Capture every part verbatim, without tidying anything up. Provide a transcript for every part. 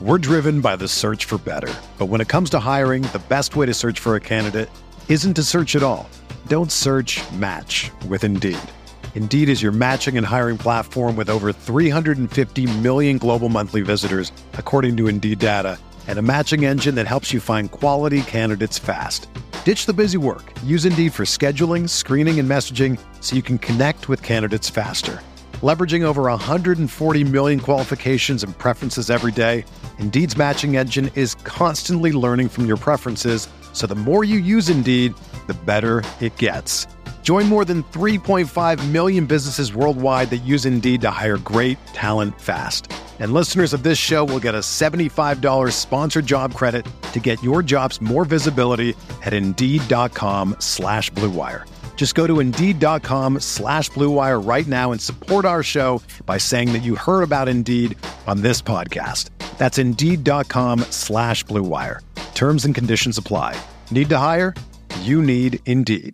We're driven by the search for better. But when it comes to hiring, the best way to search for a candidate isn't to search at all. Don't search, match with Indeed. Indeed is your matching and hiring platform with over three hundred fifty million global monthly visitors, according to Indeed data, and a matching engine that helps you find quality candidates fast. Ditch the busy work. Use Indeed for scheduling, screening, and messaging so you can connect with candidates faster. Leveraging over one hundred forty million qualifications and preferences every day, Indeed's matching engine is constantly learning from your preferences, so the more you use Indeed, the better it gets. Join more than three point five million businesses worldwide that use Indeed to hire great talent fast. And listeners of this show will get a seventy-five dollars sponsored job credit to get your jobs more visibility at Indeed.com slash Blue Wire. Just go to Indeed.com slash Blue Wire right now and support our show by saying that you heard about Indeed on this podcast. That's Indeed.com slash Blue Wire. Terms and conditions apply. Need to hire? You need Indeed.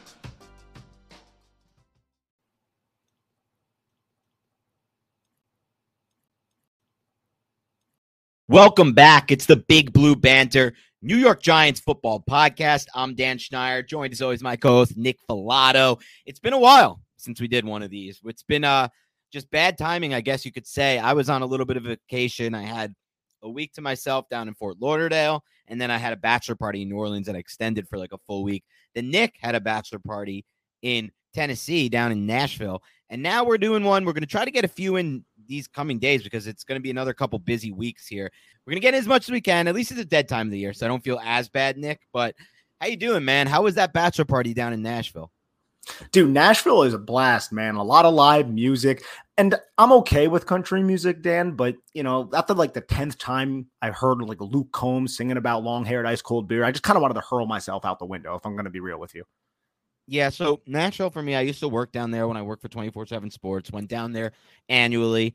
Welcome back. It's the Big Blue Banter, New York Giants football podcast. I'm Dan Schneider, joined as always my co-host Nick Filato. It's been a while since we did one of these. It's been uh, just bad timing, I guess you could say. I was on a little bit of a vacation. I had a week to myself down in Fort Lauderdale, and then I had a bachelor party in New Orleans that extended for like a full week. Then Nick had a bachelor party in Tennessee, down in Nashville, and now we're doing one. We're going to try to get a few in these coming days because it's going to be another couple busy weeks here. We're going to get as much as we can. At least it's a dead time of the year, so I don't feel as bad, Nick. But how you doing, man? How was that bachelor party down in Nashville? Dude, Nashville is a blast, man. A lot of live music. And I'm okay with country music, Dan, but, you know, after like the tenth time I heard like Luke Combs singing about long-haired ice cold beer, I just kind of wanted to hurl myself out the window, if I'm going to be real with you. Yeah, so Nashville for me, I used to work down there when I worked for twenty-four seven Sports, went down there annually.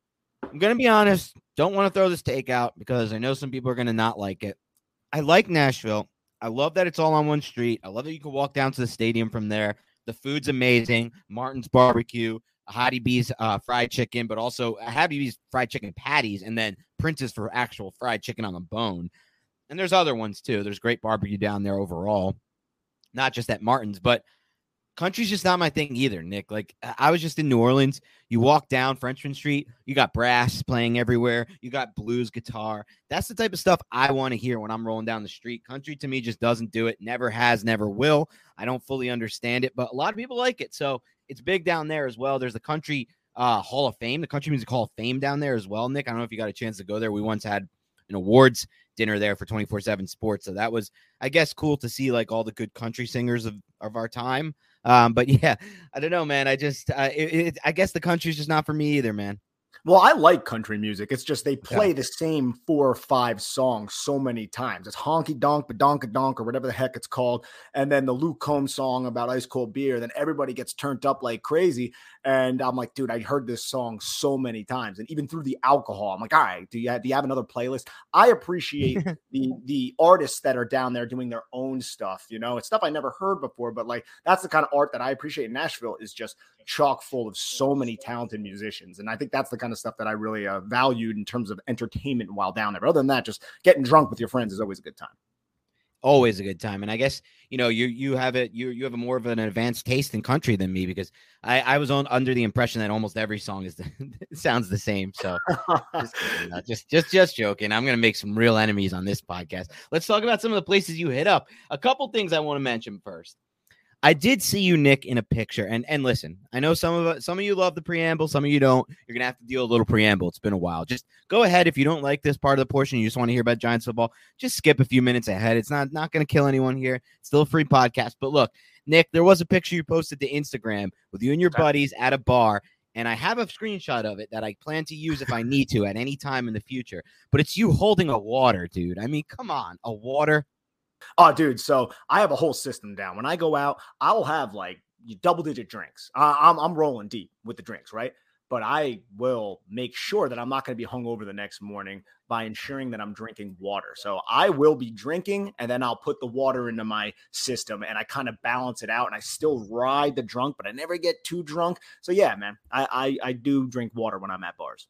I'm going to be honest, don't want to throw this take out because I know some people are going to not like it. I like Nashville. I love that it's all on one street. I love that you can walk down to the stadium from there. The food's amazing. Martin's Barbecue, Hattie B's uh, fried chicken, but also Hattie B's fried chicken patties, and then Prince's for actual fried chicken on the bone. And there's other ones too. There's great barbecue down there overall. Not just at Martin's, but country's just not my thing either, Nick. Like, I was just in New Orleans. You walk down Frenchman Street, you got brass playing everywhere. You got blues guitar. That's the type of stuff I want to hear when I'm rolling down the street. Country to me just doesn't do it. Never has, never will. I don't fully understand it, but a lot of people like it. So it's big down there as well. There's the Country uh, Hall of Fame, the Country Music Hall of Fame down there as well, Nick. I don't know if you got a chance to go there. We once had an awards dinner there for twenty-four seven Sports. So that was, I guess, cool to see like all the good country singers of, of our time. Um, but yeah, I don't know, man. I just, uh, it, it, I guess the country's just not for me either, man. Well, I like country music. It's just they play Yeah. the same four or five songs so many times. It's honky donk, badonka donk, or whatever the heck it's called. And then the Luke Combs song about ice cold beer. Then everybody gets turned up like crazy. And I'm like, dude, I heard this song so many times. And even through the alcohol, I'm like, all right, do you have, do you have another playlist? I appreciate the the artists that are down there doing their own stuff. You know, it's stuff I never heard before, but like that's the kind of art that I appreciate in Nashville is just chock full of so many talented musicians. And I think that's the kind of stuff that I really uh, valued in terms of entertainment while down there. But other than that, just getting drunk with your friends is always a good time. Always a good time. And I guess, you know, you you have it, you you have a more of an advanced taste in country than me because I, I was on under the impression that almost every song is the, sounds the same. So just, kidding, uh, just just just joking. I'm gonna make some real enemies on this podcast. Let's talk about some of the places you hit up. A couple things I want to mention first. I did see you, Nick, in a picture. And and listen, I know some of some of you love the preamble, some of you don't. You're going to have to deal a little preamble. It's been a while. Just go ahead. If you don't like this part of the portion, you just want to hear about Giants football, just skip a few minutes ahead. It's not, not going to kill anyone here. It's still a free podcast. But look, Nick, there was a picture you posted to Instagram with you and your buddies at a bar. And I have a screenshot of it that I plan to use if I need to at any time in the future. But it's you holding a water, dude. I mean, come on, a water. Oh, dude. So I have a whole system down. When I go out, I'll have like double digit drinks. Uh, I'm, I'm rolling deep with the drinks, right? But I will make sure that I'm not going to be hungover the next morning by ensuring that I'm drinking water. So I will be drinking and then I'll put the water into my system and I kind of balance it out and I still ride the drunk, but I never get too drunk. So yeah, man, I, I, I do drink water when I'm at bars.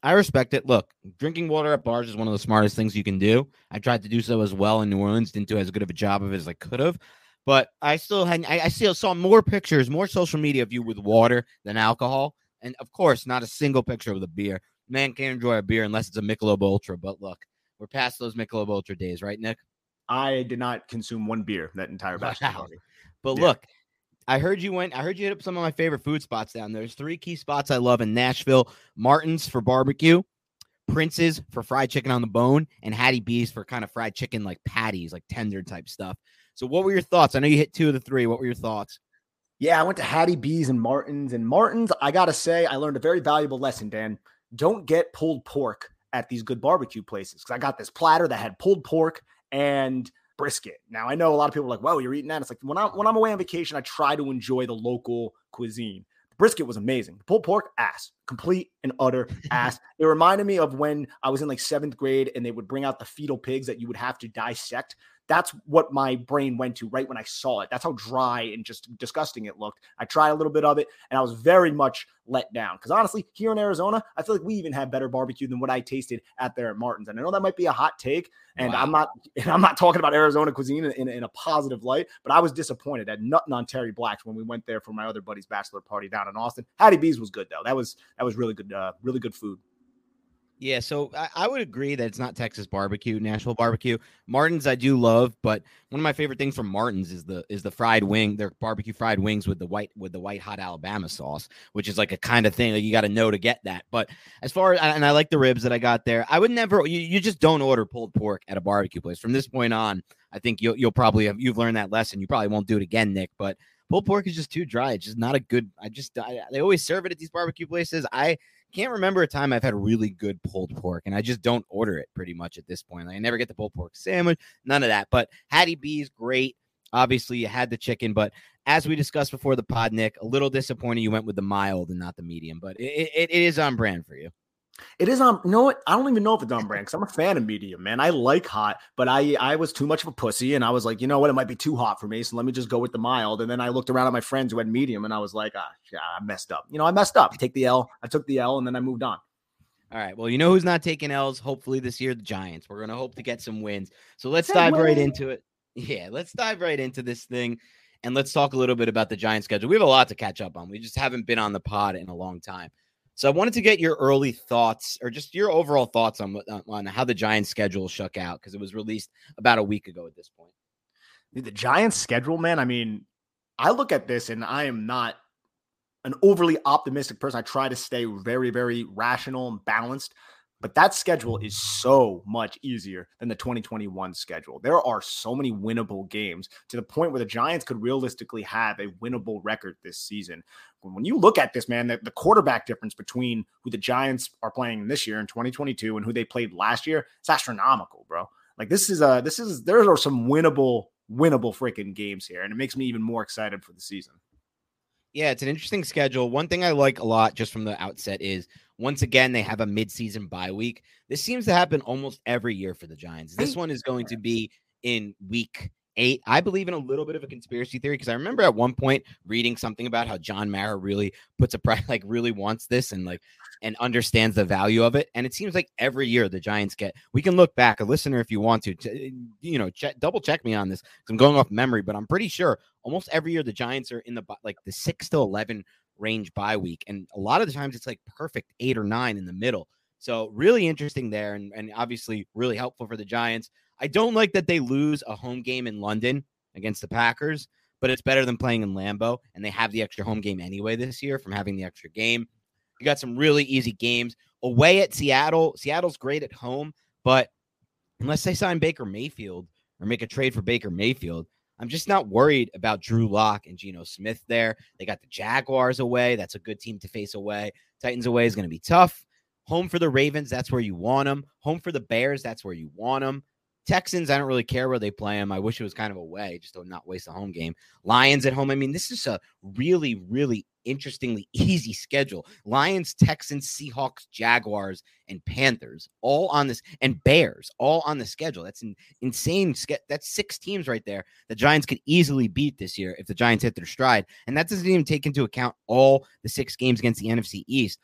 I respect it. Look, drinking water at bars is one of the smartest things you can do. I tried to do so as well in New Orleans, didn't do as good of a job of it as I could have. But I still had, I, I still saw more pictures, more social media of you with water than alcohol. And of course, not a single picture of the beer. Man can't enjoy a beer unless it's a Michelob Ultra. But look, we're past those Michelob Ultra days, right, Nick? I did not consume one beer that entire bachelor Wow. party. But Yeah. look, I heard you went, I heard you hit up some of my favorite food spots down there. There's three key spots I love in Nashville: Martin's for barbecue, Prince's for fried chicken on the bone, and Hattie B's for kind of fried chicken, like patties, like tender type stuff. So what were your thoughts? I know you hit two of the three. What were your thoughts? Yeah, I went to Hattie B's and Martin's. And Martin's, I got to say, I learned a very valuable lesson, Dan. Don't get pulled pork at these good barbecue places, because I got this platter that had pulled pork and brisket. Now, I know a lot of people are like, whoa, you're eating that. It's like, when, I, when I'm away on vacation, I try to enjoy the local cuisine. The brisket was amazing. The pulled pork, ass. Complete and utter ass. It reminded me of when I was in like seventh grade and they would bring out the fetal pigs that you would have to dissect. That's what my brain went to right when I saw it. That's how dry and just disgusting it looked. I tried a little bit of it, and I was very much let down. Because honestly, here in Arizona, I feel like we even have better barbecue than what I tasted out there at Martin's. And I know that might be a hot take, and wow. I'm not and I'm not talking about Arizona cuisine in, in, in a positive light, but I was disappointed at Nuttin on Terry Black's when we went there for my other buddy's bachelor party down in Austin. Hattie B's was good, though. That was that was really good, uh, really good food. Yeah, so I, I would agree that it's not Texas barbecue, Nashville barbecue. Martin's I do love, but one of my favorite things from Martin's is the is the fried wing, their barbecue fried wings with the white with the white hot Alabama sauce, which is like a kind of thing that you got to know to get that. But as far as, and I like the ribs that I got there, I would never, you, you just don't order pulled pork at a barbecue place. From this point on, I think you'll you'll probably have, you've learned that lesson. You probably won't do it again, Nick, but pulled pork is just too dry. It's just not a good, I just, I, they always serve it at these barbecue places. I can't remember a time I've had really good pulled pork, and I just don't order it pretty much at this point. Like, I never get the pulled pork sandwich, none of that. But Hattie B's great. Obviously, you had the chicken, but as we discussed before the pod, Nick, a little disappointed you went with the mild and not the medium, but it, it, it is on brand for you. It is on, you know what? I don't even know if it's on brand because I'm a fan of medium, man. I like hot, but I I was too much of a pussy, and I was like, you know what? It might be too hot for me, so let me just go with the mild. And then I looked around at my friends who had medium, and I was like, ah, yeah, I messed up. You know, I messed up. Take the L. I took the L, and then I moved on. All right. Well, you know who's not taking L's? Hopefully this year, the Giants. We're going to hope to get some wins. So let's dive right into it. Yeah, let's dive right into this thing, and let's talk a little bit about the Giants schedule. We have a lot to catch up on. We just haven't been on the pod in a long time. So I wanted to get your early thoughts, or just your overall thoughts on, on how the Giants schedule shook out, because it was released about a week ago at this point. The Giants schedule, man, I mean, I look at this and I am not an overly optimistic person. I try to stay very, very rational and balanced, but that schedule is so much easier than the twenty twenty-one schedule. There are so many winnable games to the point where the Giants could realistically have a winnable record this season. When you look at this, man, the, the quarterback difference between who the Giants are playing this year in twenty twenty-two and who they played last year, it's astronomical, bro. Like this is a, this is, there are some winnable, winnable freaking games here. And it makes me even more excited for the season. Yeah, it's an interesting schedule. One thing I like a lot just from the outset is, once again, they have a midseason bye week. This seems to happen almost every year for the Giants. This one is going to be in week eight. I believe in a little bit of a conspiracy theory, because I remember at one point reading something about how John Mara really puts a price, like really wants this and like and understands the value of it. And it seems like every year the Giants get, we can look back, a listener, if you want to, to you know, check, double check me on this, because I'm going off memory, but I'm pretty sure almost every year the Giants are in the like the six to eleven range bye week. And a lot of the times it's like perfect eight or nine in the middle. So really interesting there, and, and obviously really helpful for the Giants. I don't like that they lose a home game in London against the Packers, but it's better than playing in Lambeau, and they have the extra home game anyway this year from having the extra game. You got some really easy games away at Seattle. Seattle's great at home, but unless they sign Baker Mayfield or make a trade for Baker Mayfield, I'm just not worried about Drew Lock and Geno Smith there. They got the Jaguars away. That's a good team to face away. Titans away is going to be tough. Home for the Ravens, that's where you want them. Home for the Bears, that's where you want them. Texans, I don't really care where they play them. I wish it was kind of away, just to not waste a home game. Lions at home. I mean, this is a really, really interestingly easy schedule. Lions, Texans, Seahawks, Jaguars, and Panthers all on this, and Bears all on the schedule. That's an insane. That's six teams right there the Giants could easily beat this year if the Giants hit their stride. And that doesn't even take into account all the six games against the N F C East.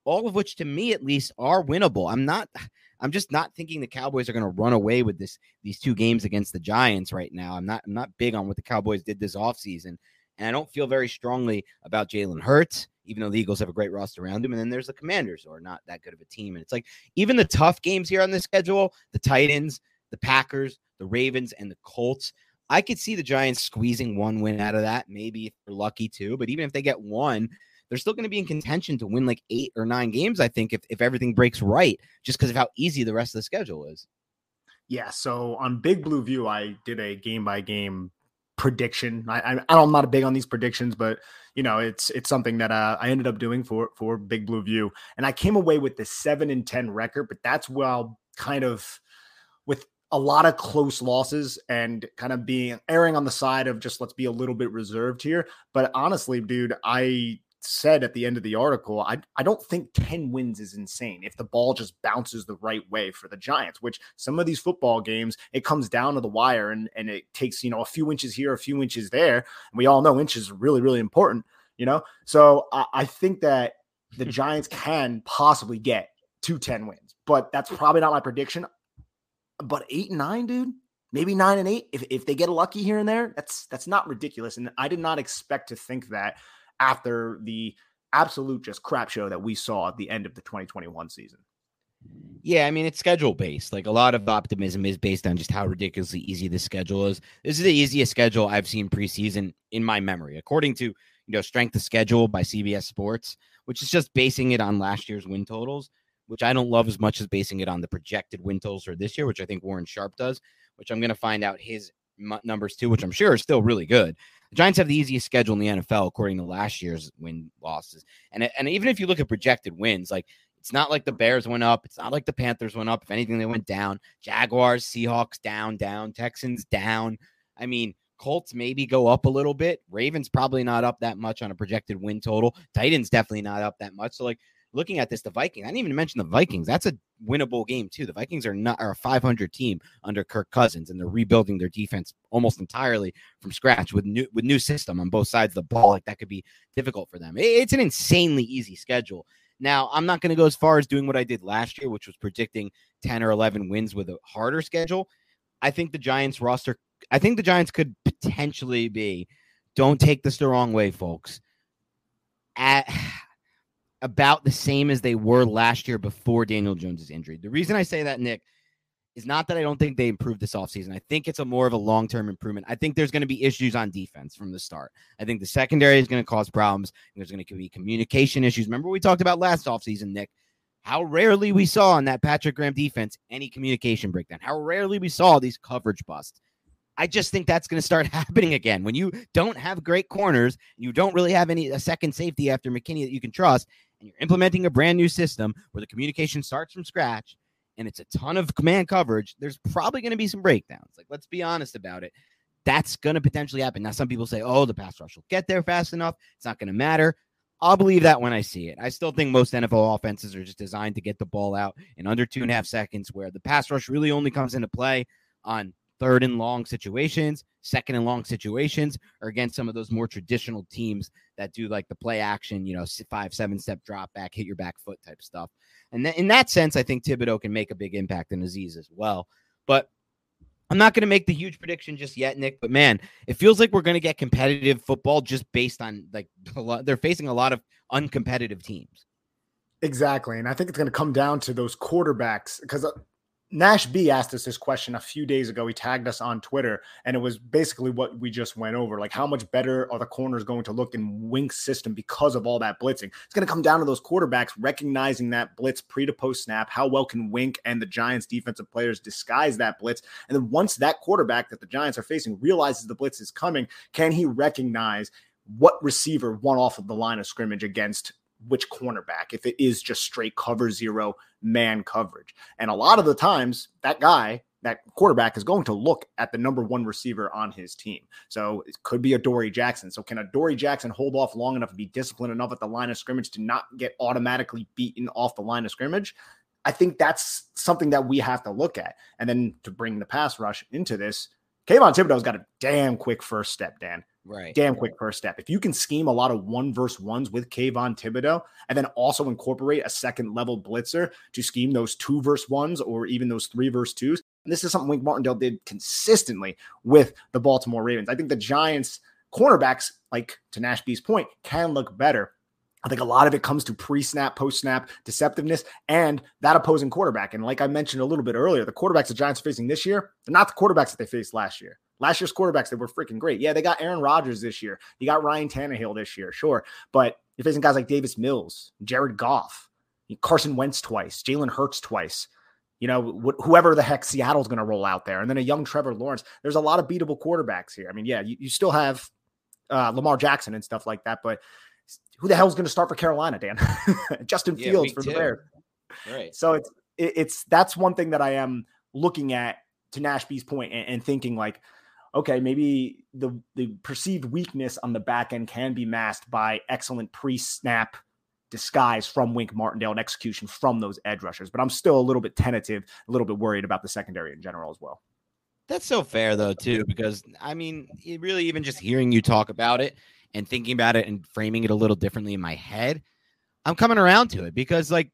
all of which to me at least are winnable. I'm not I'm just not thinking the Cowboys are going to run away with this these two games against the Giants right now. I'm not I'm not big on what the Cowboys did this offseason. And I don't feel very strongly about Jalen Hurts, even though the Eagles have a great roster around him. And then there's the Commanders, who are not that good of a team. And it's like even the tough games here on the schedule, the Titans, the Packers, the Ravens, and the Colts, I could see the Giants squeezing one win out of that. Maybe if they're lucky too. But even if they get one, they're still going to be in contention to win like eight or nine games, I think, if, if everything breaks right, just because of how easy the rest of the schedule is. Yeah, so on Big Blue View, I did a game-by-game prediction. I, I, I'm not big on these predictions, but you know, it's it's something that uh, I ended up doing for for Big Blue View, and I came away with the seven and ten record. But that's well, kind of with a lot of close losses and kind of being erring on the side of just let's be a little bit reserved here. But honestly, dude, I said at the end of the article, I, I don't think ten wins is insane if the ball just bounces the right way for the Giants, which some of these football games, it comes down to the wire and, and it takes, you know, a few inches here, a few inches there. And we all know inches are really, really important, you know? So I, I think that the Giants can possibly get to ten wins, but that's probably not my prediction. But eight and nine, dude, maybe nine and eight. If, if they get lucky here and there, that's, that's not ridiculous. And I did not expect to think that after the absolute just crap show that we saw at the end of the twenty twenty-one season. Yeah, I mean, it's schedule based. Like a lot of optimism is based on just how ridiculously easy the schedule is. This is the easiest schedule I've seen preseason in my memory, according to, you know, Strength of Schedule by C B S Sports, which is just basing it on last year's win totals, which I don't love as much as basing it on the projected win totals for this year, which I think Warren Sharp does, which I'm going to find out his m- numbers too, which I'm sure are still really good. The Giants have the easiest schedule in the N F L, according to last year's win losses. And, and even if you look at projected wins, like it's not like the Bears went up. It's not like the Panthers went up. If anything, they went down. Jaguars, Seahawks down, down. Texans down. I mean, Colts maybe go up a little bit. Ravens probably not up that much on a projected win total. Titans definitely not up that much. So like looking at this, the Vikings, I didn't even mention the Vikings. That's a winnable game too. The Vikings are not are a five hundred team under Kirk Cousins, and they're rebuilding their defense almost entirely from scratch with new with new system on both sides of the ball. Like that could be difficult for them. It's an insanely easy schedule. Now, I'm not going to go as far as doing what I did last year, which was predicting ten or eleven wins with a harder schedule. I think the Giants roster, I think the Giants could potentially be, don't take this the wrong way, folks, at about the same as they were last year before Daniel Jones' injury. The reason I say that, Nick, is not that I don't think they improved this offseason. I think it's a more of a long-term improvement. I think there's going to be issues on defense from the start. I think the secondary is going to cause problems. There's going to be communication issues. Remember we talked about last offseason, Nick, how rarely we saw on that Patrick Graham defense any communication breakdown, how rarely we saw these coverage busts. I just think that's going to start happening again. When you don't have great corners, you don't really have any a second safety after McKinney that you can trust, and you're implementing a brand new system where the communication starts from scratch, and it's a ton of command coverage, there's probably going to be some breakdowns. Like, let's be honest about it. That's going to potentially happen. Now, some people say, oh, the pass rush will get there fast enough. It's not going to matter. I'll believe that when I see it. I still think most N F L offenses are just designed to get the ball out in under two and a half seconds, where the pass rush really only comes into play on third and long situations, second and long situations, or against some of those more traditional teams that do like the play action, you know, five, seven step drop back, hit your back foot type stuff. And th- in that sense, I think Thibodeau can make a big impact in Aziz as well. But I'm not going to make the huge prediction just yet, Nick, but man, it feels like we're going to get competitive football just based on like a lot, they're facing a lot of uncompetitive teams. Exactly. And I think it's going to come down to those quarterbacks, because uh, Nash B asked us this question a few days ago. He tagged us on Twitter, and it was basically what we just went over. Like, how much better are the corners going to look in Wink's system because of all that blitzing? It's going to come down to those quarterbacks recognizing that blitz pre to post snap. How well can Wink and the Giants defensive players disguise that blitz? And then once that quarterback that the Giants are facing realizes the blitz is coming, can he recognize what receiver won off of the line of scrimmage against which cornerback, if it is just straight cover zero man coverage? And a lot of the times that guy, that quarterback, is going to look at the number one receiver on his team. So it could be a Dory Jackson. So can a Dory Jackson hold off long enough and be disciplined enough at the line of scrimmage to not get automatically beaten off the line of scrimmage? I think that's something that we have to look at. And then to bring the pass rush into this, Kayvon Thibodeau's got a damn quick first step, Dan. Right. Damn quick first step. If you can scheme a lot of one versus ones with Kayvon Thibodeau and then also incorporate a second level blitzer to scheme those two versus ones or even those three versus twos. And this is something Wink Martindale did consistently with the Baltimore Ravens. I think the Giants cornerbacks, like to Nash B's point, can look better. I think a lot of it comes to pre-snap, post-snap deceptiveness and that opposing quarterback. And like I mentioned a little bit earlier, the quarterbacks the Giants are facing this year, they're not the quarterbacks that they faced last year. Last year's quarterbacks, they were freaking great. Yeah, they got Aaron Rodgers this year. You got Ryan Tannehill this year, sure. But you're facing guys like Davis Mills, Jared Goff, Carson Wentz twice, Jalen Hurts twice. You know, wh- whoever the heck Seattle's going to roll out there. And then a young Trevor Lawrence. There's a lot of beatable quarterbacks here. I mean, yeah, you, you still have uh, Lamar Jackson and stuff like that, but who the hell's going to start for Carolina, Dan? Justin Yeah, Fields week for two. the Bears. Right. So it's it, it's that's one thing that I am looking at, to Nash B's point, and, and thinking like, okay, maybe the the perceived weakness on the back end can be masked by excellent pre-snap disguise from Wink Martindale and execution from those edge rushers. But I'm still a little bit tentative, a little bit worried about the secondary in general as well. That's so fair though, too, because I mean, it really, even just hearing you talk about it and thinking about it and framing it a little differently in my head, I'm coming around to it because, like,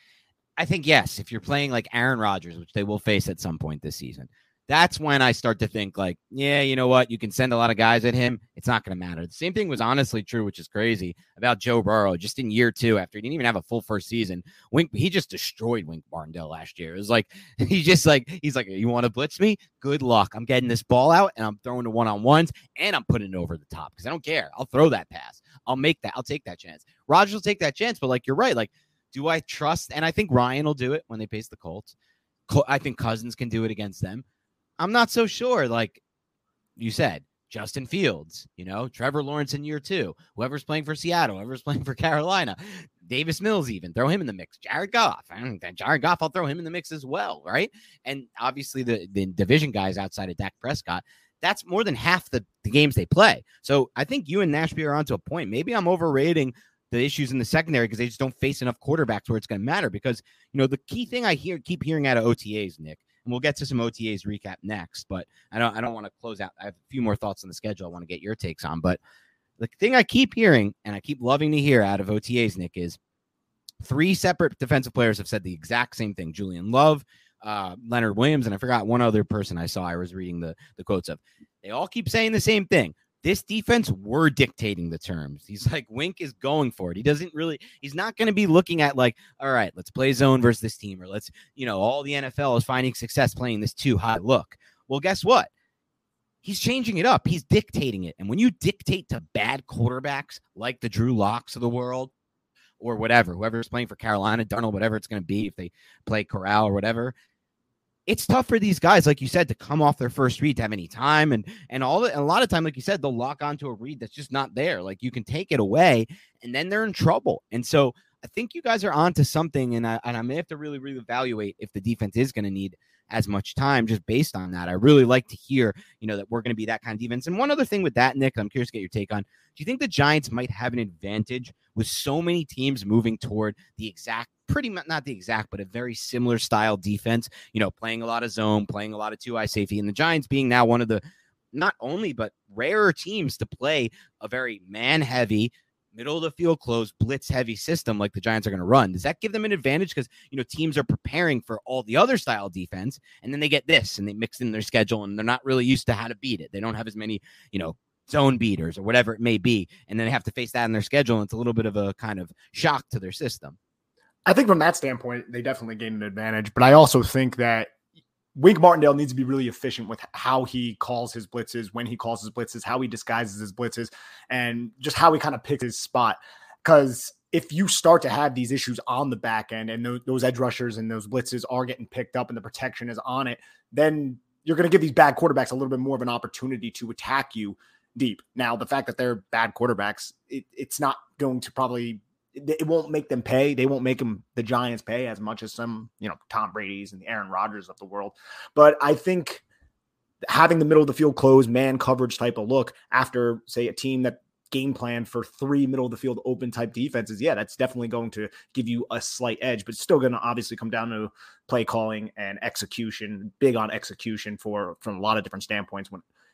I think, yes, if you're playing like Aaron Rodgers, which they will face at some point this season, that's when I start to think like, yeah, you know what? You can send a lot of guys at him. It's not going to matter. The same thing was honestly true, which is crazy, about Joe Burrow. Just in year two, after he didn't even have a full first season, Wink, he just destroyed Wink Martindale last year. It was like, he just like, he's like, you want to blitz me? Good luck. I'm getting this ball out and I'm throwing the one-on-ones and I'm putting it over the top because I don't care. I'll throw that pass. I'll make that. I'll take that chance. Rodgers will take that chance. But like, you're right. Like, do I trust? And I think Ryan will do it when they face the Colts. I think Cousins can do it against them. I'm not so sure. Like you said, Justin Fields, you know, Trevor Lawrence in year two, whoever's playing for Seattle, whoever's playing for Carolina, Davis Mills, even throw him in the mix. Jared Goff, and Jared Goff, I'll throw him in the mix as well, right? And obviously the, the division guys outside of Dak Prescott, that's more than half the, the games they play. So I think you and Nashby are onto a point. Maybe I'm overrating the issues in the secondary because they just don't face enough quarterbacks where it's going to matter. Because, you know, the key thing I hear, keep hearing out of O T As, Nick, and we'll get to some O T As recap next, but I don't, I don't want to close out. I have a few more thoughts on the schedule I want to get your takes on. But the thing I keep hearing and I keep loving to hear out of O T As, Nick, is three separate defensive players have said the exact same thing. Julian Love, uh, Leonard Williams, and I forgot one other person I saw I was reading the, the quotes of. They all keep saying the same thing. This defense, we're dictating the terms. He's like, Wink is going for it. He doesn't really, he's not going to be looking at like, all right, let's play zone versus this team, or let's, you know, all the N F L is finding success playing this too high look. Well, guess what? He's changing it up. He's dictating it. And when you dictate to bad quarterbacks like the Drew Locks of the world or whatever, whoever's playing for Carolina, Darnold, whatever it's going to be, if they play Corral or whatever, it's tough for these guys, like you said, to come off their first read, to have any time. And and all the, and a lot of time, like you said, they'll lock onto a read that's just not there. Like you can take it away and then they're in trouble. And so I think you guys are onto something. And I, and I may have to really, really evaluate if the defense is going to need as much time just based on that. I really like to hear, you know, that we're going to be that kind of defense. And one other thing with that, Nick, I'm curious to get your take on. Do you think the Giants might have an advantage with so many teams moving toward the exact, pretty much not the exact, but a very similar style defense, you know, playing a lot of zone, playing a lot of two-eye safety, and the Giants being now one of the not only, but rarer teams to play a very man-heavy, middle of the field close, blitz heavy system like the Giants are going to run? Does that give them an advantage? Because, you know, teams are preparing for all the other style defense, and then they get this and they mix in their schedule and they're not really used to how to beat it. They don't have as many, you know, zone beaters or whatever it may be. And then they have to face that in their schedule. And it's a little bit of a kind of shock to their system. I think from that standpoint, they definitely gain an advantage, but I also think that Wink Martindale needs to be really efficient with how he calls his blitzes, when he calls his blitzes, how he disguises his blitzes, and just how he kind of picks his spot. Because if you start to have these issues on the back end and those, those edge rushers and those blitzes are getting picked up and the protection is on it, then you're going to give these bad quarterbacks a little bit more of an opportunity to attack you deep. Now, the fact that they're bad quarterbacks, it, it's not going to probably it won't make them pay. They won't make them, the Giants, pay as much as some, you know, Tom Brady's and the Aaron Rodgers of the world. But I think having the middle of the field closed, man coverage type of look after, say, a team that game plan for three middle of the field open type defenses, yeah, that's definitely going to give you a slight edge, but it's still going to obviously come down to play calling and execution, big on execution for from a lot of different standpoints when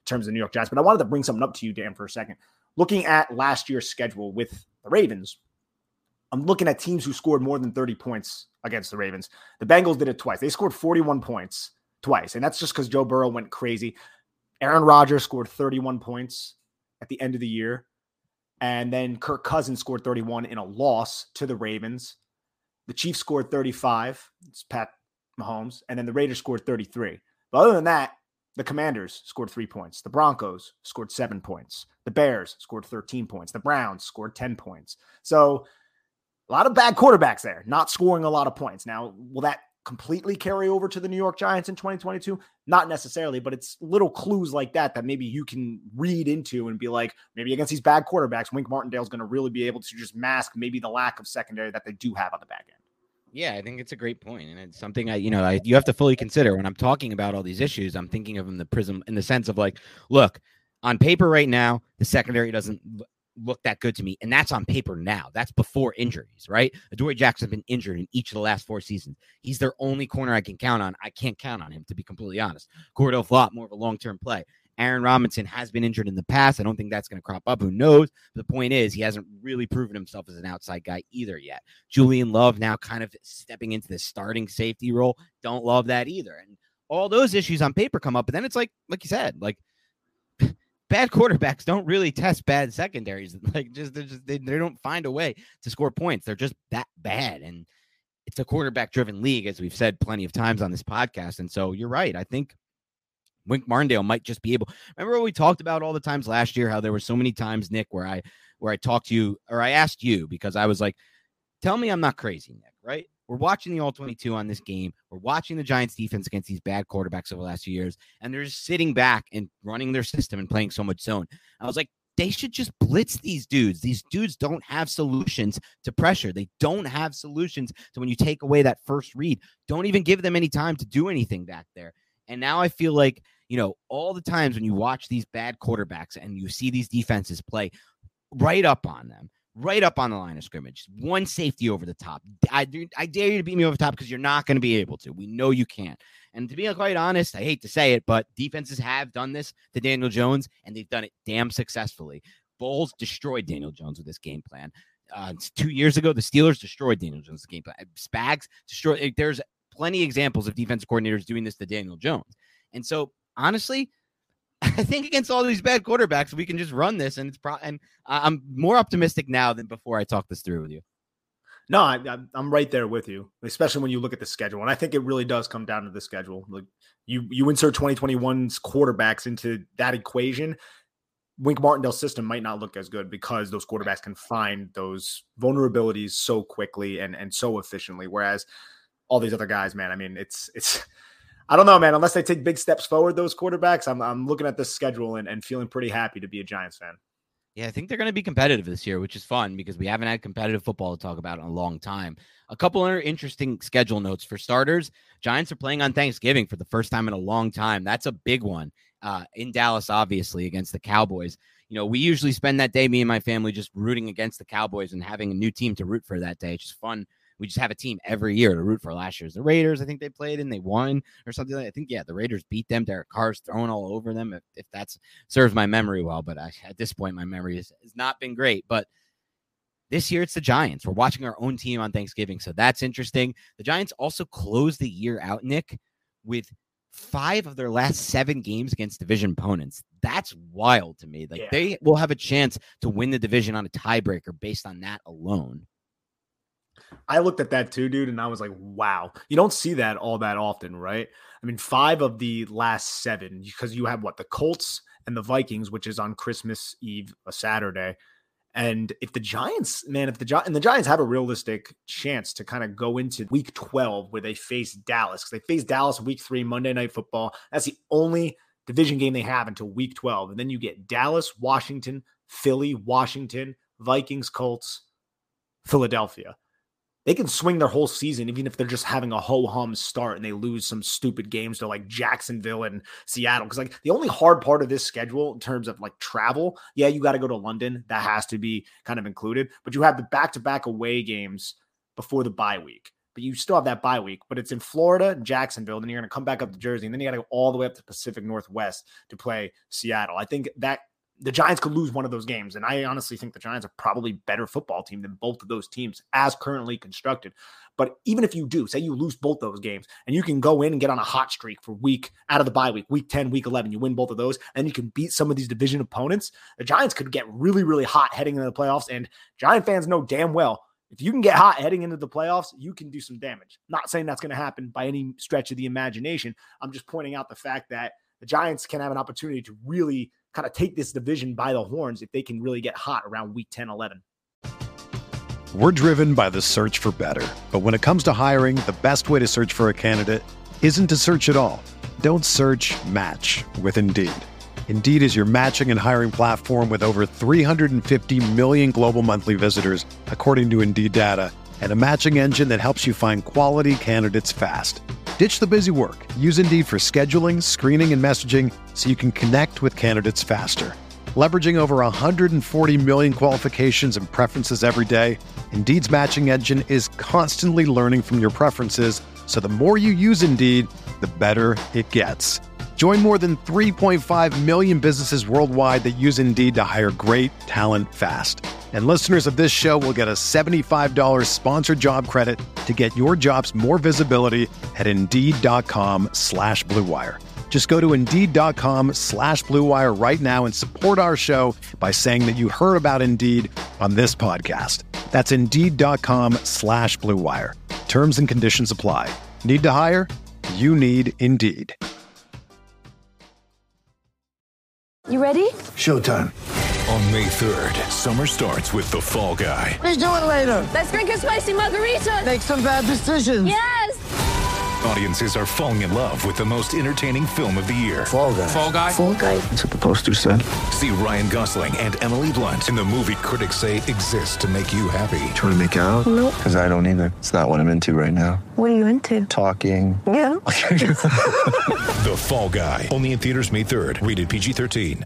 terms of the New York Giants. But I wanted to bring something up to you, Dan, for a second. Looking at last year's schedule with the Ravens, I'm looking at teams who scored more than thirty points against the Ravens. The Bengals did it twice. They scored forty-one points twice, and that's just because Joe Burrow went crazy. Aaron Rodgers scored thirty-one points at the end of the year, and then Kirk Cousins scored thirty-one in a loss to the Ravens. The Chiefs scored thirty-five. It's Pat Mahomes, and then the Raiders scored thirty-three. But other than that, the Commanders scored three points. The Broncos scored seven points. The Bears scored thirteen points. The Browns scored ten points. So a lot of bad quarterbacks there, not scoring a lot of points. Now, will that completely carry over to the New York Giants in twenty twenty-two? Not necessarily, but it's little clues like that that maybe you can read into and be like, maybe against these bad quarterbacks, Wink Martindale's going to really be able to just mask maybe the lack of secondary that they do have on the back end. Yeah, I think it's a great point, and it's something I, you know, I, you have to fully consider when I'm talking about all these issues. I'm thinking of them in the prism in the sense of like, look, on paper right now, the secondary doesn't look that good to me, and that's on paper now. That's before injuries, right? Adoree Jackson's been injured in each of the last four seasons. He's their only corner I can count on. I can't count on him, to be completely honest. Cordell Flott, more of a long-term play. Aaron Robinson has been injured in the past. I don't think that's going to crop up. Who knows? But the point is, he hasn't really proven himself as an outside guy either yet. Julian Love now kind of stepping into the starting safety role. Don't love that either. And all those issues on paper come up, but then it's like, like you said, like, bad quarterbacks don't really test bad secondaries. Like just, just they, they don't find a way to score points. They're just that bad. And it's a quarterback driven league, as we've said plenty of times on this podcast. And so you're right. I think Wink Martindale might just be able, remember what we talked about all the times last year, how there were so many times, Nick, where I, where I talked to you or I asked you because I was like, tell me I'm not crazy, Nick, right? We're watching the all twenty-two on this game. We're watching the Giants defense against these bad quarterbacks over the last few years, and they're just sitting back and running their system and playing so much zone. I was like, they should just blitz these dudes. These dudes don't have solutions to pressure. They don't have solutions to when you take away that first read. Don't even give them any time to do anything back there. And now I feel like, you know, all the times when you watch these bad quarterbacks and you see these defenses play right up on them, right up on the line of scrimmage, one safety over the top. I, I dare you to beat me over the top because you're not going to be able to. We know you can't. And to be quite honest, I hate to say it, but defenses have done this to Daniel Jones, and they've done it damn successfully. Bulls destroyed Daniel Jones with this game plan. Uh, two years ago, the Steelers destroyed Daniel Jones' game plan. Spags destroyed. There's plenty of examples of defensive coordinators doing this to Daniel Jones. And so, honestly, I think against all these bad quarterbacks, we can just run this, and it's pro- and I'm more optimistic now than before I talk this through with you. No, I, I'm right there with you, especially when you look at the schedule, and I think it really does come down to the schedule. Like you, you insert twenty twenty-one's quarterbacks into that equation, Wink Martindale's system might not look as good because those quarterbacks can find those vulnerabilities so quickly and and so efficiently, whereas all these other guys, man, I mean, it's it's. I don't know, man. Unless they take big steps forward, those quarterbacks, I'm I'm looking at this schedule and, and feeling pretty happy to be a Giants fan. Yeah, I think they're going to be competitive this year, which is fun because we haven't had competitive football to talk about in a long time. A couple other interesting schedule notes. For starters, Giants are playing on Thanksgiving for the first time in a long time. That's a big one uh, in Dallas, obviously, against the Cowboys. You know, we usually spend that day, me and my family, just rooting against the Cowboys and having a new team to root for that day. It's just fun. We just have a team every year to root for. Last year's the Raiders. I think they played and they won or something like that. I think, yeah, the Raiders beat them. Derek Carr's thrown all over them, if, if that serves my memory well. But I, at this point, my memory has, has not been great. But this year, it's the Giants. We're watching our own team on Thanksgiving, so that's interesting. The Giants also closed the year out, Nick, with five of their last seven games against division opponents. That's wild to me. Like yeah. They will have a chance to win the division on a tiebreaker based on that alone. I looked at that too, dude, and I was like, wow. You don't see that all that often, right? I mean, five of the last seven, because you have what, the Colts and the Vikings, which is on Christmas Eve, a Saturday. And if the Giants, man, if the Gi- and the Giants have a realistic chance to kind of go into week twelve where they face Dallas, because they face Dallas week three, Monday Night Football. That's the only division game they have until week twelve. And then you get Dallas, Washington, Philly, Washington, Vikings, Colts, Philadelphia. They can swing their whole season, even if they're just having a ho-hum start and they lose some stupid games to like Jacksonville and Seattle. Because like the only hard part of this schedule in terms of like travel, yeah, you got to go to London. That has to be kind of included. But you have the back-to-back away games before the bye week. but you still have that bye week. But it's in Florida, Jacksonville, then you're going to come back up to Jersey, and then you got to go all the way up to Pacific Northwest to play Seattle. I think that the Giants could lose one of those games, and I honestly think the Giants are probably a better football team than both of those teams as currently constructed. But even if you do, say you lose both those games, and you can go in and get on a hot streak for week out of the bye week, week ten, week eleven, you win both of those, and you can beat some of these division opponents, the Giants could get really, really hot heading into the playoffs. And Giant fans know damn well, if you can get hot heading into the playoffs, you can do some damage. Not saying that's going to happen by any stretch of the imagination. I'm just pointing out the fact that the Giants can have an opportunity to really kind of take this division by the horns if they can really get hot around week ten, eleven. We're driven by the search for better. But when it comes to hiring, the best way to search for a candidate isn't to search at all. Don't search, match with Indeed. Indeed is your matching and hiring platform with over three hundred fifty million global monthly visitors, according to Indeed data, and a matching engine that helps you find quality candidates fast. Ditch the busy work. Use Indeed for scheduling, screening, and messaging so you can connect with candidates faster. Leveraging over one hundred forty million qualifications and preferences every day, Indeed's matching engine is constantly learning from your preferences, so the more you use Indeed, the better it gets. Join more than three point five million businesses worldwide that use Indeed to hire great talent fast. And listeners of this show will get a seventy-five dollars sponsored job credit to get your jobs more visibility at Indeed.com slash Blue Wire. Just go to Indeed.com slash Blue Wire right now and support our show by saying that you heard about Indeed on this podcast. That's Indeed.com slash Blue Wire. Terms and conditions apply. Need to hire? You need Indeed. You ready? Showtime. On May third, summer starts with The Fall Guy. Let's do it later. Let's drink a spicy margarita. Make some bad decisions. Yes! Audiences are falling in love with the most entertaining film of the year. Fall Guy. Fall Guy. Fall Guy. That's what the poster said. See Ryan Gosling and Emily Blunt in the movie critics say exists to make you happy. Trying to make it out? Nope. Because I don't either. It's not what I'm into right now. What are you into? Talking. Yeah. The Fall Guy. Only in theaters May third. Rated P G thirteen.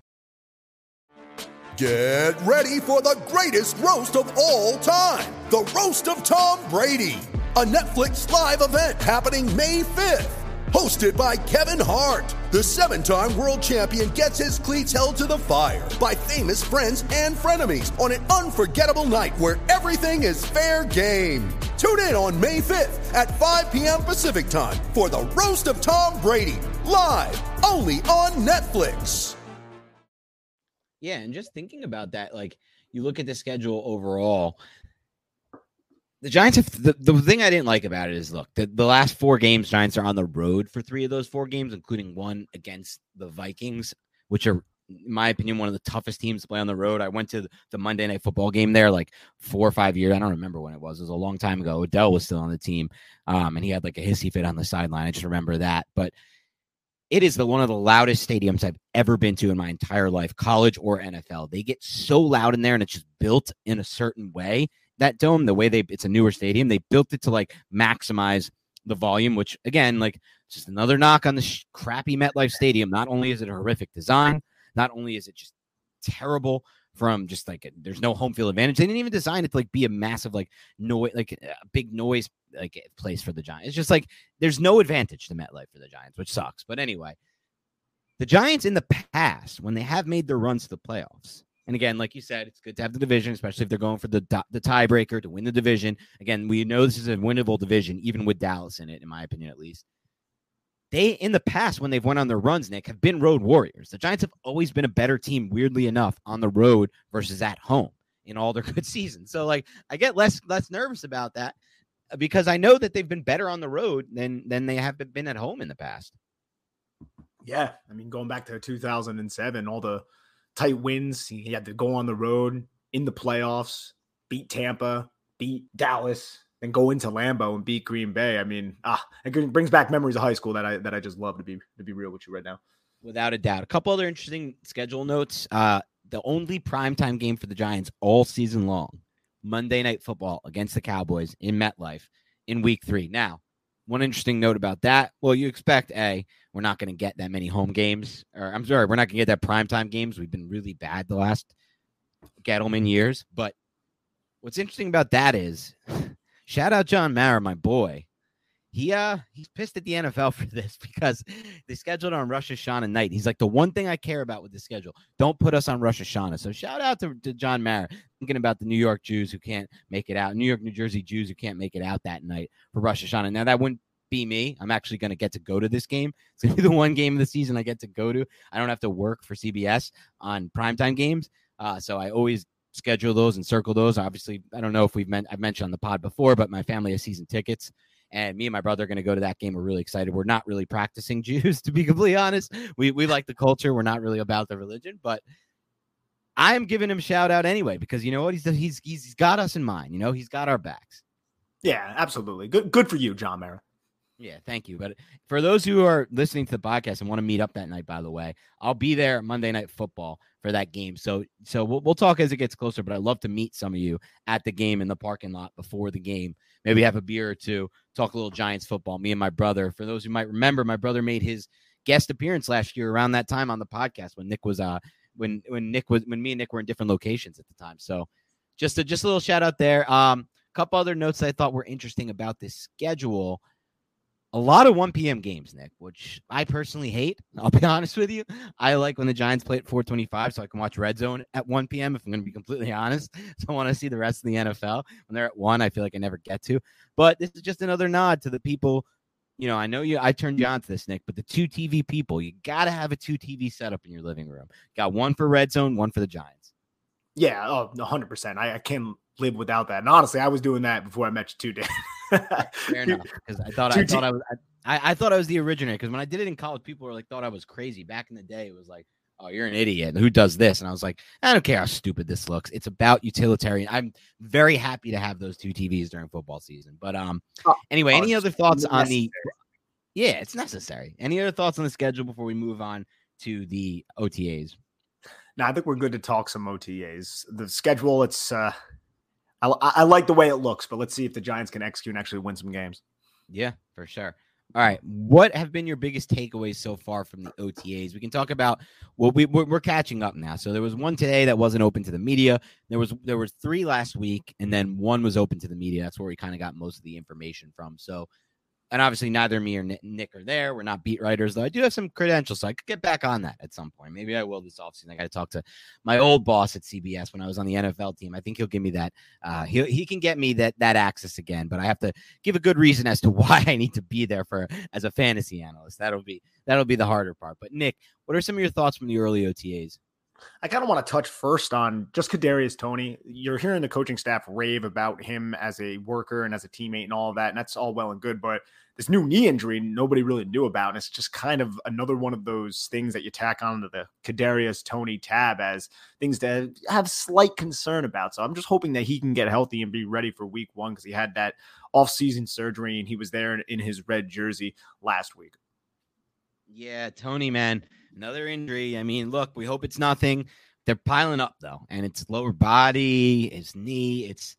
Get ready for the greatest roast of all time. The Roast of Tom Brady. A Netflix live event happening May fifth. Hosted by Kevin Hart. The seven-time world champion gets his cleats held to the fire by famous friends and frenemies on an unforgettable night where everything is fair game. Tune in on May fifth at five p.m. Pacific time for the Roast of Tom Brady. Live only on Netflix. Yeah, and just thinking about that, like, you look at the schedule overall, the Giants have the, the thing I didn't like about it is, look, the, the last four games, Giants are on the road for three of those four games, including one against the Vikings, which are, in my opinion, one of the toughest teams to play on the road. I went to the Monday Night Football game there like four or five years. I don't remember when it was. It was a long time ago. Odell was still on the team, um, and he had like a hissy fit on the sideline. I just remember that. But it is the one of the loudest stadiums I've ever been to in my entire life, college or N F L. They get so loud in there, and it's just built in a certain way. That dome, the way they, it's a newer stadium, they built it to like maximize the volume, which again, like just another knock on the sh- crappy MetLife Stadium. Not only is it a horrific design, not only is it just terrible from just like, there's no home field advantage. They didn't even design it to like be a massive, like noise, like a big noise, like place for the Giants. It's just like, there's no advantage to MetLife for the Giants, which sucks. But anyway, the Giants in the past, when they have made their runs to the playoffs, and again, like you said, it's good to have the division, especially if they're going for the the tiebreaker to win the division. Again, we know this is a winnable division, even with Dallas in it, in my opinion, at least. They, in the past, when they've went on their runs, Nick, have been road warriors. The Giants have always been a better team, weirdly enough, on the road versus at home in all their good seasons. So, like, I get less less nervous about that because I know that they've been better on the road than than they have been at home in the past. Yeah, I mean, going back to two thousand seven, all the tight wins. He had to go on the road in the playoffs, beat Tampa, beat Dallas, then go into Lambeau and beat Green Bay. I mean, ah, it brings back memories of high school that I that I just love, to be to be real with you right now. Without a doubt. A couple other interesting schedule notes. Uh, the only primetime game for the Giants all season long, Monday Night Football against the Cowboys in MetLife in week three. Now, one interesting note about that, well, you expect, A, we're not going to get that many home games. Or I'm sorry, we're not going to get that primetime games. We've been really bad the last Gettleman years. But what's interesting about that is shout out John Mara, my boy. He uh he's pissed at the N F L for this because they scheduled on Rosh Hashanah night. He's like, the one thing I care about with the schedule, don't put us on Rosh Hashanah. So shout out to, to John Mara, thinking about the New York Jews who can't make it out, New York, New Jersey Jews who can't make it out that night for Rosh Hashanah. Now that wouldn't be me. I'm actually going to get to go to this game. It's going to be the one game of the season I get to go to. I don't have to work for C B S on primetime games. Uh, so I always schedule those and circle those. Obviously, I don't know if we've meant I've mentioned on the pod before, but my family has season tickets. And me and my brother are going to go to that game. We're really excited. We're not really practicing Jews, to be completely honest. We we like the culture. We're not really about the religion. But I'm giving him a shout out anyway because you know what? He's he's he's got us in mind. You know, he's got our backs. Yeah, absolutely. Good good for you, John Mara. Yeah, thank you. But for those who are listening to the podcast and want to meet up that night, by the way, I'll be there Monday Night Football for that game. So so we'll, we'll talk as it gets closer, but I'd love to meet some of you at the game in the parking lot before the game. Maybe have a beer or two, talk a little Giants football, me and my brother. For those who might remember, my brother made his guest appearance last year around that time on the podcast when Nick was uh when when Nick was when me and Nick were in different locations at the time. So just a just a little shout out there. Um, a couple other notes that I thought were interesting about this schedule. A lot of one p.m. games, Nick, which I personally hate. I'll be honest with you. I like when the Giants play at four twenty-five so I can watch Red Zone at one p.m. if I'm going to be completely honest. So I want to see the rest of the N F L. When they're at one, I feel like I never get to. But this is just another nod to the people. You know, I know you. I turned you on to this, Nick, but the two T V people, you got to have a two T V setup in your living room. Got one for Red Zone, one for the Giants. Yeah, oh, one hundred percent. I, I can't live without that. And honestly, I was doing that before I met you too, Dan. Fair enough, because I thought I thought I was I, I thought I was the originator. Because when I did it in college, people were like thought I was crazy. Back in the day, it was like, "Oh, you're an idiot. Who does this?" And I was like, "I don't care how stupid this looks. It's about utilitarian." I'm very happy to have those two T Vs during football season. But um, oh, anyway, oh, any other thoughts necessary. on the? Yeah, it's necessary. Any other thoughts on the schedule before we move on to the O T As? No, I think we're good to talk some O T As. The schedule, it's. Uh... I, I like the way it looks, but let's see if the Giants can execute and actually win some games. Yeah, for sure. All right. What have been your biggest takeaways so far from the O T As? We can talk about well, we, we're, we're catching up now. So there was one today that wasn't open to the media. There was there was three last week, and then one was open to the media. That's where we kind of got most of the information from. So, and obviously neither me or Nick are there. We're not beat writers, though. I do have some credentials, so I could get back on that at some point. Maybe I will this offseason. I got to talk to my old boss at C B S when I was on the N F L team. I think he'll give me that. Uh, he he can get me that that access again, but I have to give a good reason as to why I need to be there for as a fantasy analyst. That'll be that'll be the harder part. But Nick, what are some of your thoughts from the early O T As? I kind of want to touch first on just Kadarius Toney. You're hearing the coaching staff rave about him as a worker and as a teammate and all of that, and that's all well and good. But this new knee injury, nobody really knew about, and it's just kind of another one of those things that you tack onto the Kadarius Toney tab as things to have slight concern about. So I'm just hoping that he can get healthy and be ready for week one because he had that off-season surgery and he was there in his red jersey last week. Yeah, Toney, man. Another injury. I mean, look, we hope it's nothing. They're piling up, though, and it's lower body, his knee. It's.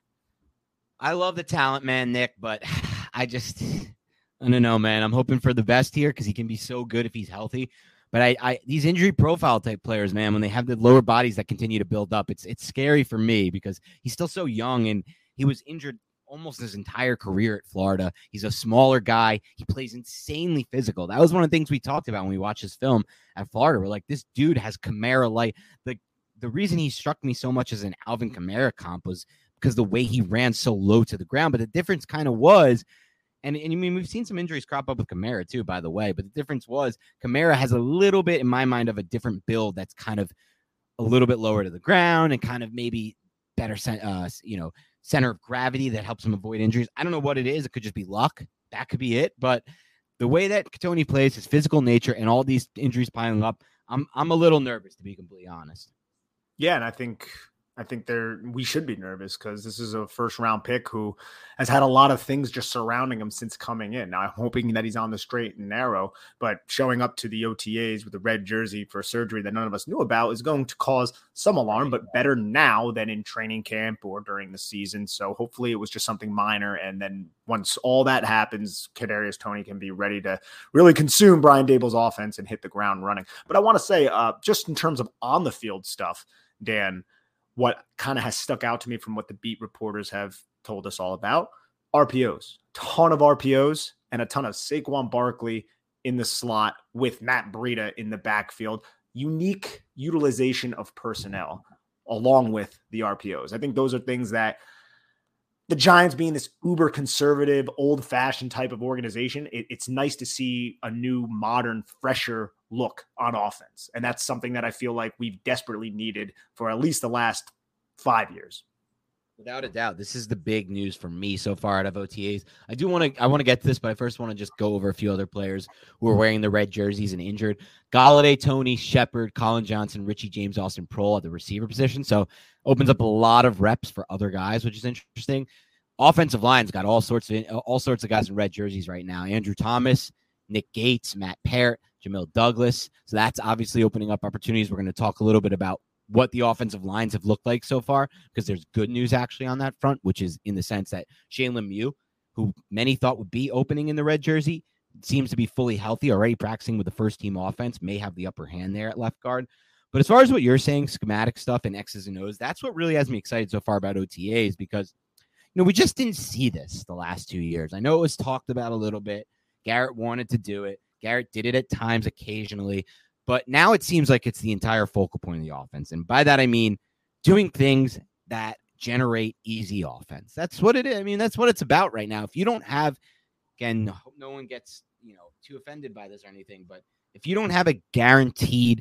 I love the talent, man, Nick, but I just, I don't know, man. I'm hoping for the best here because he can be so good if he's healthy. But I, I, these injury profile type players, man, when they have the lower bodies that continue to build up, it's it's scary for me because he's still so young and he was injured almost his entire career at Florida. He's a smaller guy. He plays insanely physical. That was one of the things we talked about when we watched his film at Florida. We're like, this dude has Kamara like the the reason he struck me so much as an Alvin Kamara comp was because the way he ran so low to the ground. But the difference kind of was, and, and I mean, we've seen some injuries crop up with Kamara too, by the way, but the difference was Kamara has a little bit, in my mind, of a different build that's kind of a little bit lower to the ground and kind of maybe better, uh, you know, center of gravity that helps him avoid injuries. I don't know what it is. It could just be luck. That could be it. But the way that Toney plays, his physical nature, and all these injuries piling up, I'm I'm a little nervous, to be completely honest. Yeah, and I think I think there we should be nervous because this is a first round pick who has had a lot of things just surrounding him since coming in. Now I'm hoping that he's on the straight and narrow, but showing up to the O T As with a red jersey for surgery that none of us knew about is going to cause some alarm, but better now than in training camp or during the season. So hopefully it was just something minor. And then once all that happens, Kadarius Toney can be ready to really consume Brian Daboll's offense and hit the ground running. But I want to say uh, just in terms of on the field stuff, Dan, what kind of has stuck out to me from what the beat reporters have told us all about. R P Os, ton of R P Os, and a ton of Saquon Barkley in the slot with Matt Breida in the backfield. Unique utilization of personnel along with the R P Os. I think those are things that the Giants, being this uber conservative, old fashioned type of organization, it, it's nice to see a new, modern, fresher look on offense. And that's something that I feel like we've desperately needed for at least the last five years. Without a doubt, this is the big news for me so far out of O T As. I do want to, I want to get to this, but I first want to just go over a few other players who are wearing the red jerseys and injured. Golladay, Tony, Shepard, Colin Johnson, Richie James, Austin Proehl at the receiver position. So opens up a lot of reps for other guys, which is interesting. Offensive line's got all sorts of all sorts of guys in red jerseys right now. Andrew Thomas, Nick Gates, Matt Parrott, Jamil Douglas. So that's obviously opening up opportunities. We're going to talk a little bit about what the offensive lines have looked like so far, because there's good news actually on that front, which is in the sense that Shane Lemieux, who many thought would be opening in the red jersey, seems to be fully healthy, already practicing with the first team offense, may have the upper hand there at left guard. But as far as what you're saying, schematic stuff and X's and O's, that's what really has me excited so far about O T As, because you know, we just didn't see this the last two years. I know it was talked about a little bit. Garrett wanted to do it. Garrett did it at times occasionally. But now it seems like it's the entire focal point of the offense. And by that, I mean doing things that generate easy offense. That's what it is. I mean, that's what it's about right now. If you don't have, again, hope no one gets, you know, too offended by this or anything, but if you don't have a guaranteed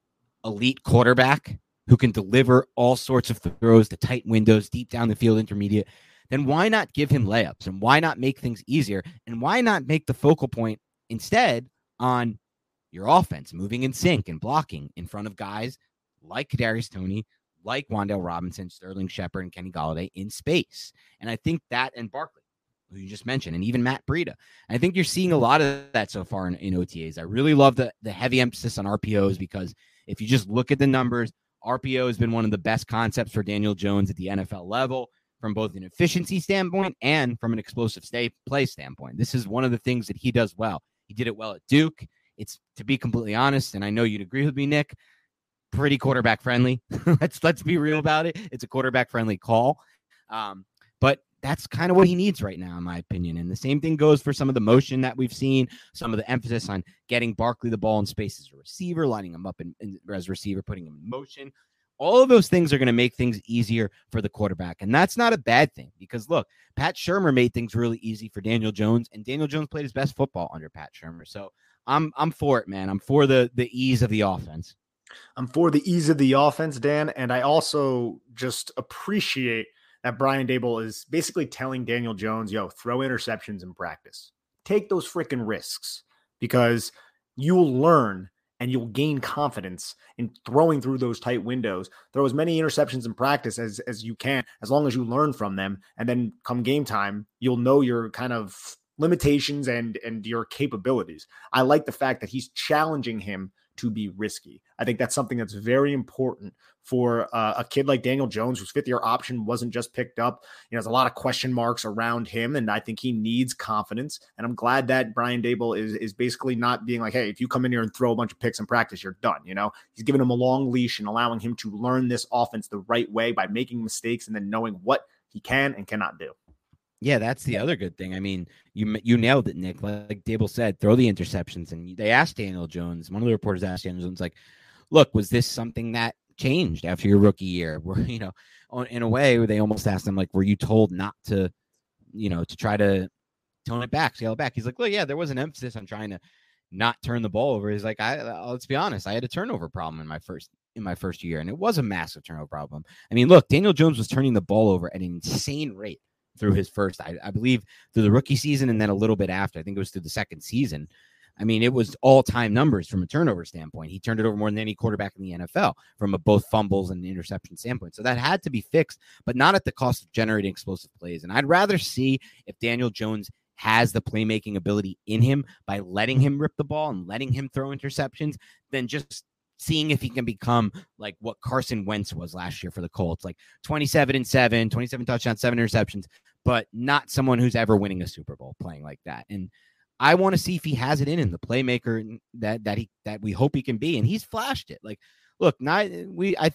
elite quarterback who can deliver all sorts of throws to tight windows, deep down the field, intermediate, then why not give him layups? And why not make things easier? And why not make the focal point instead on your offense, moving in sync and blocking in front of guys like Kadarius Toney, like Wan'Dale Robinson, Sterling Shepard, and Kenny Golladay in space. And I think that, and Barkley, who you just mentioned, and even Matt Breida. I think you're seeing a lot of that so far in, in O T As. I really love the, the heavy emphasis on R P Os, because if you just look at the numbers, R P O has been one of the best concepts for Daniel Jones at the N F L level, from both an efficiency standpoint and from an explosive stay play standpoint. This is one of the things that he does well. He did it well at Duke. It's, to be completely honest, and I know you'd agree with me, Nick, pretty quarterback friendly. let's let's be real about it. It's a quarterback friendly call. Um, but that's kind of what he needs right now, in my opinion. And the same thing goes for some of the motion that we've seen, some of the emphasis on getting Barkley the ball in space as a receiver, lining him up in, in, as a receiver, putting him in motion. All of those things are going to make things easier for the quarterback. And that's not a bad thing, because, look, Pat Shurmur made things really easy for Daniel Jones, and Daniel Jones played his best football under Pat Shurmur. So I'm I'm for it, man. I'm for the the ease of the offense. I'm for the ease of the offense, Dan. And I also just appreciate that Brian Daboll is basically telling Daniel Jones, yo, throw interceptions in practice. Take those freaking risks, because you'll learn and you'll gain confidence in throwing through those tight windows. Throw as many interceptions in practice as, as you can, as long as you learn from them. And then come game time, you'll know your kind of limitations and, and your capabilities. I like the fact that he's challenging him to be risky. I think that's something that's very important for uh, a kid like Daniel Jones, whose fifth year option wasn't just picked up. You know, there's a lot of question marks around him, and I think he needs confidence. And I'm glad that Brian Daboll is, is basically not being like, hey, if you come in here and throw a bunch of picks in practice, you're done. You know, he's giving him a long leash and allowing him to learn this offense the right way by making mistakes and then knowing what he can and cannot do. Yeah, that's the other good thing. I mean, you you nailed it, Nick. Like Daboll said, throw the interceptions. And they asked Daniel Jones, one of the reporters asked Daniel Jones, like, look, was this something that changed after your rookie year? Where, you know, on, in a way, where they almost asked him, like, were you told not to, you know, to try to tone it back, scale it back? He's like, look, yeah, there was an emphasis on trying to not turn the ball over. He's like, I uh, let's be honest, I had a turnover problem in my first in my first year, and it was a massive turnover problem. I mean, look, Daniel Jones was turning the ball over at an insane rate through his first, I, I believe, through the rookie season, and then a little bit after. I think it was through the second season. I mean, it was all-time numbers from a turnover standpoint. He turned it over more than any quarterback in the N F L from a both fumbles and interception standpoint. So that had to be fixed, but not at the cost of generating explosive plays. And I'd rather see if Daniel Jones has the playmaking ability in him by letting him rip the ball and letting him throw interceptions than just seeing if he can become like what Carson Wentz was last year for the Colts, like twenty-seven and seven, twenty-seven touchdowns, seven interceptions, but not someone who's ever winning a Super Bowl playing like that. And I want to see if he has it in him, the playmaker that that he that we hope he can be. And he's flashed it. Like, look, not we. I think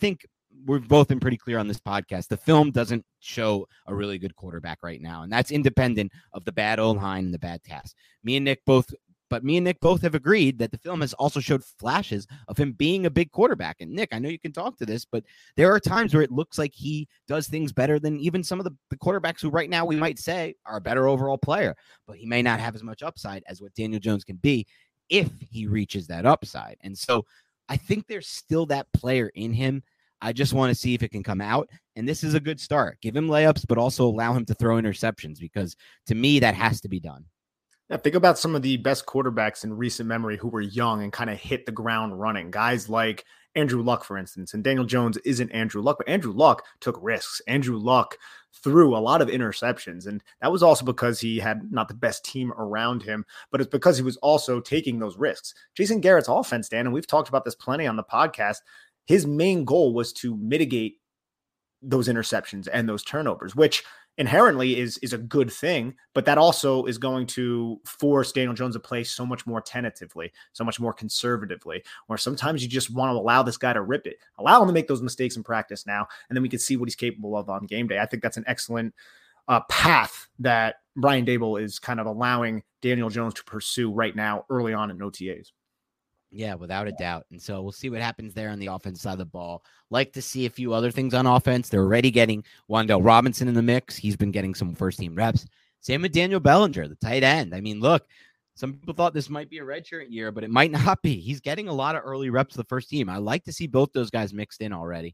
we've both been pretty clear on this podcast. The film doesn't show a really good quarterback right now, and that's independent of the bad O-line and the bad cast. Me and Nick both, but me and Nick both have agreed that the film has also showed flashes of him being a big quarterback. And Nick, I know you can talk to this, but there are times where it looks like he does things better than even some of the, the quarterbacks who right now we might say are a better overall player, but he may not have as much upside as what Daniel Jones can be if he reaches that upside. And so I think there's still that player in him. I just want to see if it can come out. And this is a good start. Give him layups, but also allow him to throw interceptions, because to me, that has to be done. Yeah, think about some of the best quarterbacks in recent memory who were young and kind of hit the ground running. Guys like Andrew Luck, for instance, and Daniel Jones isn't Andrew Luck, but Andrew Luck took risks. Andrew Luck threw a lot of interceptions, and that was also because he had not the best team around him, but it's because he was also taking those risks. Jason Garrett's offense, Dan, and we've talked about this plenty on the podcast, his main goal was to mitigate those interceptions and those turnovers, which inherently is, is a good thing, but that also is going to force Daniel Jones to play so much more tentatively, so much more conservatively, where sometimes you just want to allow this guy to rip it, allow him to make those mistakes in practice now, and then we can see what he's capable of on game day. I think that's an excellent uh, path that Brian Daboll is kind of allowing Daniel Jones to pursue right now early on in O T As. Yeah, without a doubt. And so we'll see what happens there on the offense side of the ball. Like to see a few other things on offense. They're already getting Wan'Dale Robinson in the mix. He's been getting some first-team reps. Same with Daniel Bellinger, the tight end. I mean, look, some people thought this might be a redshirt year, but it might not be. He's getting a lot of early reps to the first team. I like to see both those guys mixed in already.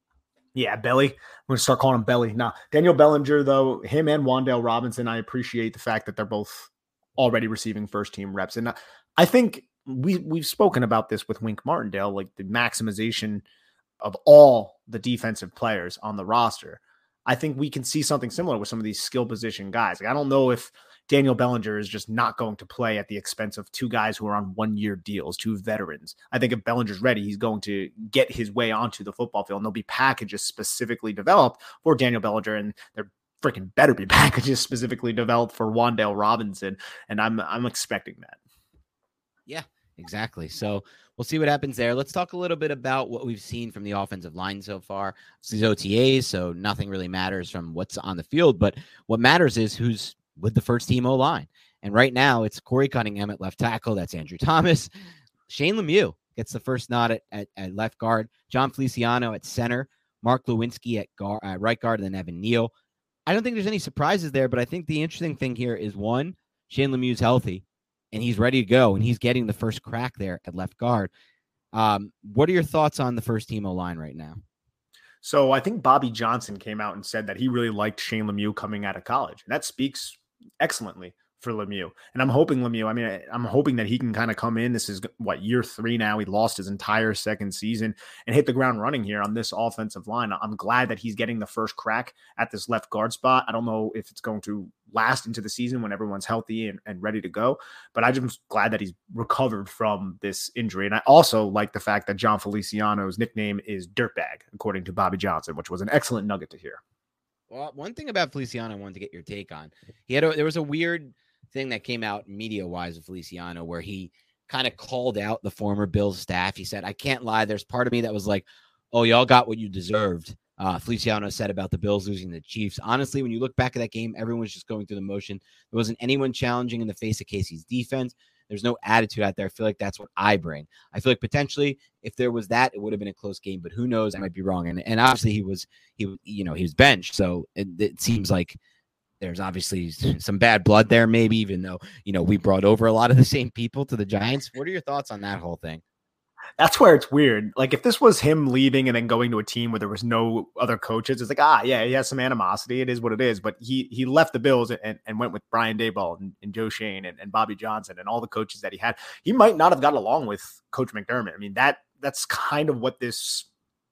Yeah, Belly. I'm going to start calling him Belly. Now, Daniel Bellinger, though, him and Wan'Dale Robinson, I appreciate the fact that they're both already receiving first-team reps. And I think we, we've spoken about this with Wink Martindale, like the maximization of all the defensive players on the roster. I think we can see something similar with some of these skill position guys. Like, I don't know if Daniel Bellinger is just not going to play at the expense of two guys who are on one-year deals, two veterans. I think if Bellinger's ready, he's going to get his way onto the football field, and there'll be packages specifically developed for Daniel Bellinger, and they're freaking better be packages specifically developed for Wan'Dale Robinson, and I'm I'm expecting that. Yeah, exactly. So we'll see what happens there. Let's talk a little bit about what we've seen from the offensive line so far. This is O T As, so nothing really matters from what's on the field, but what matters is who's with the first team O-line. And right now it's Corey Cunningham at left tackle. That's Andrew Thomas. Shane Lemieux gets the first nod at, at, at left guard. John Feliciano at center. Mark Lewinsky at guard, uh, right guard, and then Evan Neal. I don't think there's any surprises there, but I think the interesting thing here is, one, Shane Lemieux's healthy, and he's ready to go, and he's getting the first crack there at left guard. Um, what are your thoughts on the first team O-line right now? So I think Bobby Johnson came out and said that he really liked Shane Lemieux coming out of college. And that speaks excellently for Lemieux. And I'm hoping Lemieux, I mean, I'm hoping that he can kind of come in. This is what, year three now. He lost his entire second season and hit the ground running here on this offensive line. I'm glad that he's getting the first crack at this left guard spot. I don't know if it's going to last into the season when everyone's healthy and, and ready to go, but I'm just glad that he's recovered from this injury. And I also like the fact that John Feliciano's nickname is Dirtbag, according to Bobby Johnson, which was an excellent nugget to hear. Well, one thing about Feliciano I wanted to get your take on. He had a, there was a weird thing that came out media-wise of Feliciano where he kind of called out the former Bills staff. He said, I can't lie, there's part of me that was like, oh, y'all got what you deserved. Uh, Feliciano said about the Bills losing to the Chiefs. Honestly, when you look back at that game, everyone was just going through the motion. There wasn't anyone challenging in the face of Casey's defense. There's no attitude out there. I feel like that's what I bring. I feel like potentially if there was that, it would have been a close game, but who knows? I might be wrong. And and obviously he was, he, you know, he was benched. So it, it seems like there's obviously some bad blood there, maybe, even though, you know, we brought over a lot of the same people to the Giants. What are your thoughts on that whole thing? That's where it's weird. Like, if this was him leaving and then going to a team where there was no other coaches, it's like, ah, yeah, he has some animosity. It is what it is. But he he left the Bills and, and went with Brian Daboll and, and Joe Schoen and, and Bobby Johnson and all the coaches that he had. He might not have got along with Coach McDermott. I mean, that that's kind of what this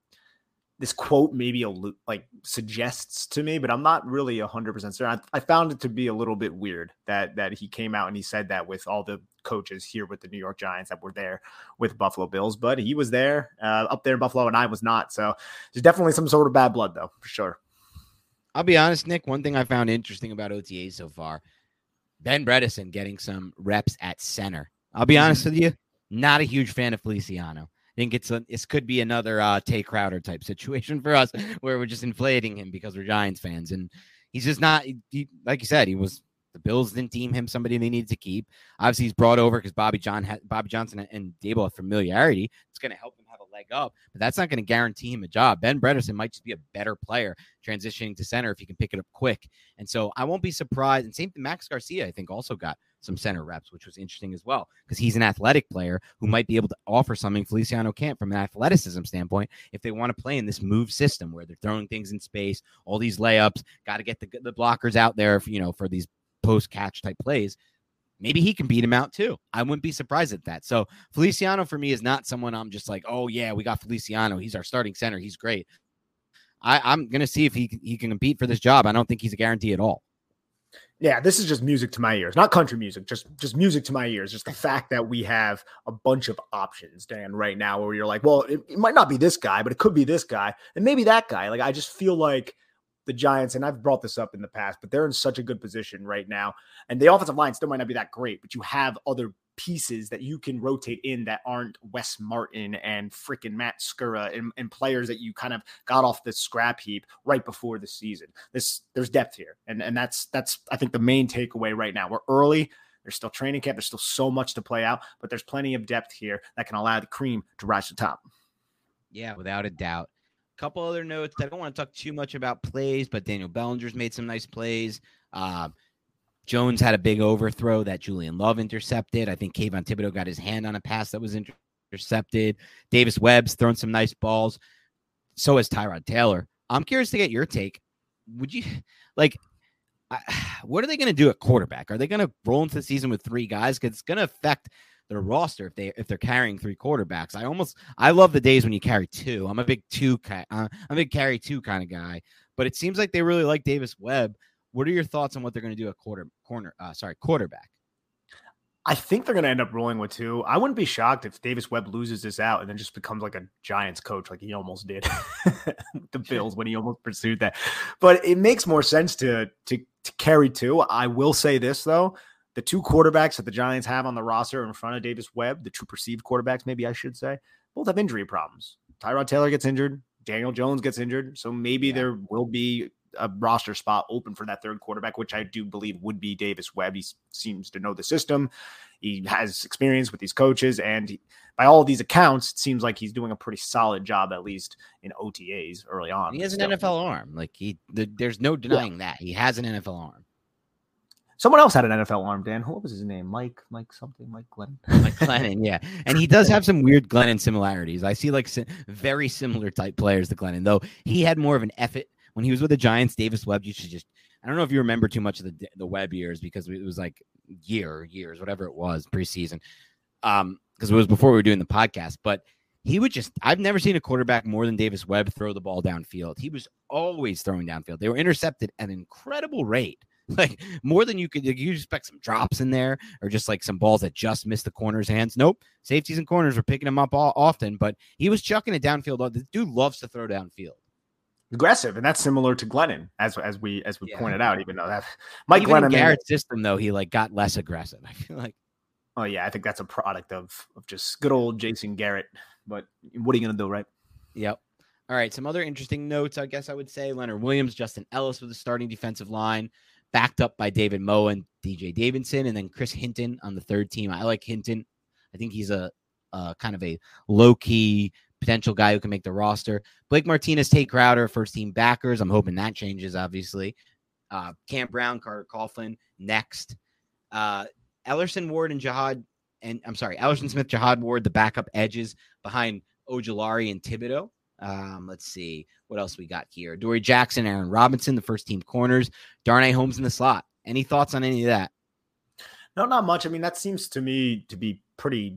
this quote maybe a, like suggests to me, but I'm not really one hundred percent certain. I, I found it to be a little bit weird that that he came out and he said that with all the coaches here with the New York Giants that were there with Buffalo Bills, but he was there uh, up there in Buffalo and I was not. So there's definitely some sort of bad blood though, for sure. I'll be honest, Nick, one thing I found interesting about O T As so far, Ben Bredesen getting some reps at center. I'll be honest with you, not a huge fan of Feliciano. think it's a, this could be another uh, Tay Crowder type situation for us where we're just inflating him because we're Giants fans. And he's just not, he, like you said, he was, the Bills didn't deem him somebody they needed to keep. Obviously, he's brought over because Bobby John, ha- Bobby Johnson and Daboll have familiarity. It's going to help him have a leg up, but that's not going to guarantee him a job. Ben Bredeson might just be a better player transitioning to center if he can pick it up quick. And so I won't be surprised. And same thing, Max Garcia, I think, also got some center reps, which was interesting as well, because he's an athletic player who might be able to offer something Feliciano can't from an athleticism standpoint if they want to play in this move system where they're throwing things in space, all these layups, got to get the, the blockers out there, for, you know, for these post-catch type plays. Maybe he can beat him out too. I wouldn't be surprised at that. So Feliciano for me is not someone I'm just like, oh yeah, we got Feliciano. He's our starting center. He's great. I, I'm going to see if he, he can compete for this job. I don't think he's a guarantee at all. Yeah, this is just music to my ears, not country music, just just music to my ears. Just the fact that we have a bunch of options, Dan, right now, where you're like, well, it, it might not be this guy, but it could be this guy, and maybe that guy. Like, I just feel like the Giants, and I've brought this up in the past, but they're in such a good position right now. And the offensive line still might not be that great, but you have other pieces that you can rotate in that aren't Wes Martin and freaking Matt Skura and, and players that you kind of got off the scrap heap right before the season. This there's depth here. And, and that's, that's, I think the main takeaway right now. We're early. There's still training camp. There's still so much to play out, but there's plenty of depth here that can allow the cream to rise to the top. Yeah, without a doubt. Couple other notes. I don't want to talk too much about plays, but Daniel Bellinger's made some nice plays. Uh, Jones had a big overthrow that Julian Love intercepted. I think Kayvon Thibodeau got his hand on a pass that was inter- intercepted. Davis Webb's thrown some nice balls. So has Tyrod Taylor. I'm curious to get your take. Would you like? I, what are they going to do at quarterback? Are they going to roll into the season with three guys? Because it's going to affect their roster if they if they're carrying three quarterbacks. I almost I love the days when you carry two. I'm a big two uh, I'm a big carry two kind of guy, but it seems like they really like Davis Webb. What are your thoughts on what they're going to do at quarter corner? Uh, sorry, quarterback. I think they're going to end up rolling with two. I wouldn't be shocked if Davis Webb loses this out and then just becomes like a Giants coach, like he almost did the Bills when he almost pursued that. But it makes more sense to to to carry two. I will say this though. The two quarterbacks that the Giants have on the roster in front of Davis Webb, the two perceived quarterbacks, maybe I should say, both have injury problems. Tyrod Taylor gets injured. Daniel Jones gets injured. So maybe yeah. there will be a roster spot open for that third quarterback, which I do believe would be Davis Webb. He seems to know the system. He has experience with these coaches. And he, by all of these accounts, it seems like he's doing a pretty solid job, at least in O T As early on. He has an N F L arm. Like he, the, there's no denying yeah. that. He has an N F L arm. Someone else had an N F L arm, Dan. What was his name? Mike, Mike something, Mike Glennon. Mike Glennon, yeah. And he does have some weird Glennon similarities. I see like very similar type players to Glennon, though he had more of an effort when he was with the Giants. Davis Webb used to just, I don't know if you remember too much of the the Webb years because it was like year, years, whatever it was, preseason. Um, because it was before we were doing the podcast, but he would just, I've never seen a quarterback more than Davis Webb throw the ball downfield. He was always throwing downfield. They were intercepted at an incredible rate. Like more than you could, you expect some drops in there or just like some balls that just missed the corner's hands. Nope. Safeties and corners were picking him up all, often, but he was chucking it downfield. The dude loves to throw downfield. Aggressive, and that's similar to Glennon, as as we as we yeah. pointed out. Even though that Mike even Glennon in Garrett's made, system, though, he like got less aggressive. I feel like. Oh yeah, I think that's a product of of just good old Jason Garrett. But what are you gonna do, right? Yep. All right. Some other interesting notes, I guess I would say Leonard Williams, Justin Ellis with the starting defensive line, backed up by David Moe and D J Davidson, and then Chris Hinton on the third team. I like Hinton. I think he's a, a kind of a low key potential guy who can make the roster. Blake Martinez, Tay Crowder, first team backers. I'm hoping that changes, obviously. Uh, Cam Brown, Carter Coughlin, next. Uh, Ellerson Ward and Jihad, and I'm sorry, Ellerson Smith, Jihad Ward, the backup edges behind Ojulari and Thibodeau. Um, let's see what else we got here. Dory Jackson, Aaron Robinson, the first team corners. Darnay Holmes in the slot. Any thoughts on any of that? No, not much. I mean, that seems to me to be pretty,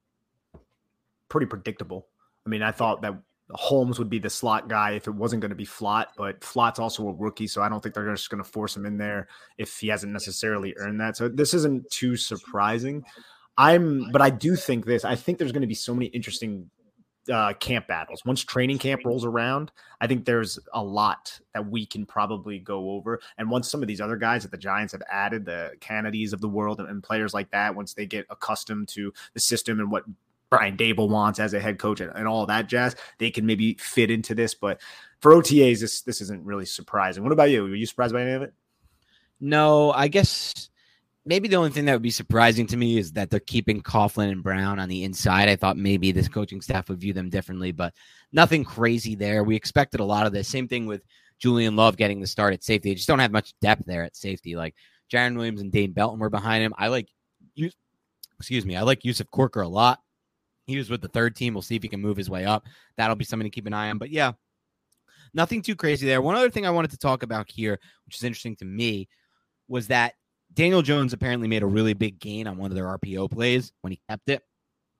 pretty predictable. I mean, I thought that Holmes would be the slot guy if it wasn't going to be Flott, but Flott's also a rookie, so I don't think they're just going to force him in there if he hasn't necessarily earned that. So this isn't too surprising. I'm, but I do think this. I think there's going to be so many interesting uh, camp battles. Once training camp rolls around, I think there's a lot that we can probably go over. And once some of these other guys that the Giants have added, the Kennedys of the world and, and players like that, once they get accustomed to the system and what Brian Daboll wants as a head coach and, and all that jazz, they can maybe fit into this. But for O T As, this this isn't really surprising. What about you? Were you surprised by any of it? No, I guess maybe the only thing that would be surprising to me is that they're keeping Coughlin and Brown on the inside. I thought maybe this coaching staff would view them differently, but nothing crazy there. We expected a lot of this. Same thing with Julian Love getting the start at safety. They just don't have much depth there at safety. Like Jaron Williams and Dane Belton were behind him. I like, excuse me, I like Yusuf Corker a lot. He was with the third team. We'll see if he can move his way up. That'll be something to keep an eye on. But yeah, nothing too crazy there. One other thing I wanted to talk about here, which is interesting to me, was that Daniel Jones apparently made a really big gain on one of their R P O plays when he kept it.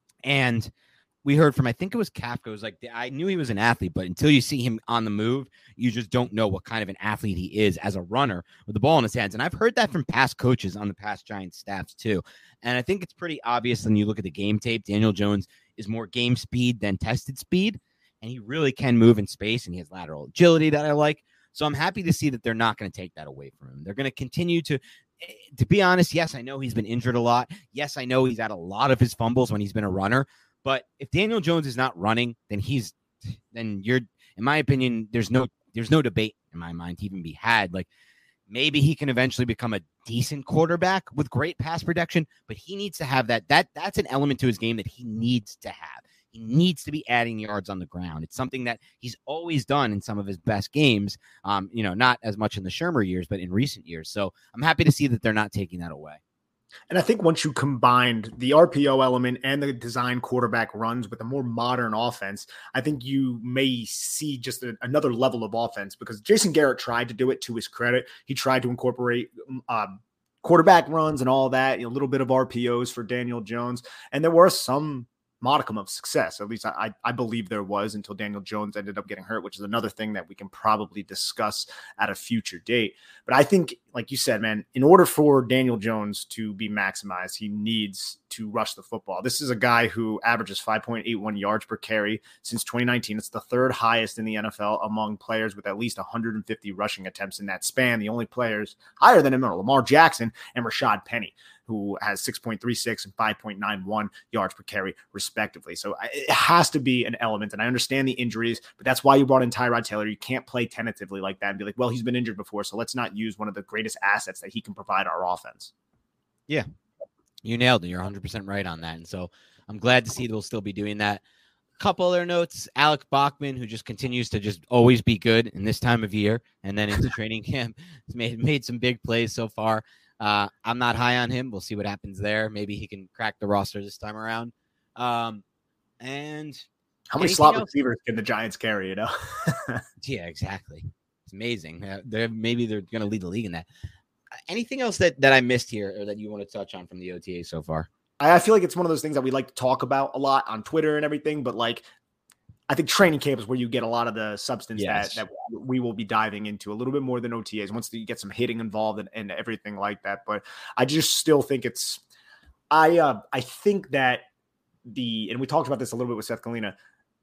And we heard from, I think it was Kafka, it was like, I knew he was an athlete, but until you see him on the move, you just don't know what kind of an athlete he is as a runner with the ball in his hands. And I've heard that from past coaches on the past Giants staffs too. And I think it's pretty obvious when you look at the game tape, Daniel Jones is more game speed than tested speed. And he really can move in space, and he has lateral agility that I like. So I'm happy to see that they're not going to take that away from him. They're going to continue to, to be honest, yes, I know he's been injured a lot. Yes, I know he's had a lot of his fumbles when he's been a runner. But if Daniel Jones is not running, then he's, then you're, in my opinion, there's no, there's no debate in my mind to even be had. Like maybe he can eventually become a decent quarterback with great pass protection, but he needs to have that. That that's an element to his game that he needs to have. He needs to be adding yards on the ground. It's something that he's always done in some of his best games. Um, you know, not as much in the Shermer years, but in recent years. So I'm happy to see that they're not taking that away. And I think once you combined the R P O element and the design quarterback runs with a more modern offense, I think you may see just a, another level of offense, because Jason Garrett tried to do it to his credit. He tried to incorporate um, quarterback runs and all that, you know, a little bit of R P Os for Daniel Jones. And there were some modicum of success. At least I, I believe there was, until Daniel Jones ended up getting hurt, which is another thing that we can probably discuss at a future date. But I think, like you said, man, in order for Daniel Jones to be maximized, he needs to rush the football. This is a guy who averages five point eight one yards per carry since twenty nineteen. It's the third highest in the N F L among players with at least one hundred fifty rushing attempts in that span. The only players higher than him are Lamar Jackson and Rashad Penny, who has six point three six and five point nine one yards per carry, respectively. So it has to be an element. And I understand the injuries, but that's why you brought in Tyrod Taylor. You can't play tentatively like that and be like, well, he's been injured before, so let's not use one of the greatest assets that he can provide our offense. Yeah, you nailed it. You're one hundred percent right on that. And so I'm glad to see they'll still be doing that. A couple other notes. Alec Bachman, who just continues to just always be good in this time of year, and then into training camp, has made, made some big plays so far. Uh, I'm not high on him. We'll see what happens there. Maybe he can crack the roster this time around. Um, and how many slot else? receivers can the Giants carry, you know? Yeah, exactly. It's amazing. Uh, they're, maybe they're going to lead the league in that. Anything else that, that I missed here or that you want to touch on from the O T A so far? I feel like it's one of those things that we like to talk about a lot on Twitter and everything, but like, I think training camp is where you get a lot of the substance yes. that, that we will be diving into a little bit more than O T As once you get some hitting involved and, and everything like that. But I just still think it's, I, uh, I think that the, and we talked about this a little bit with Seth Galina,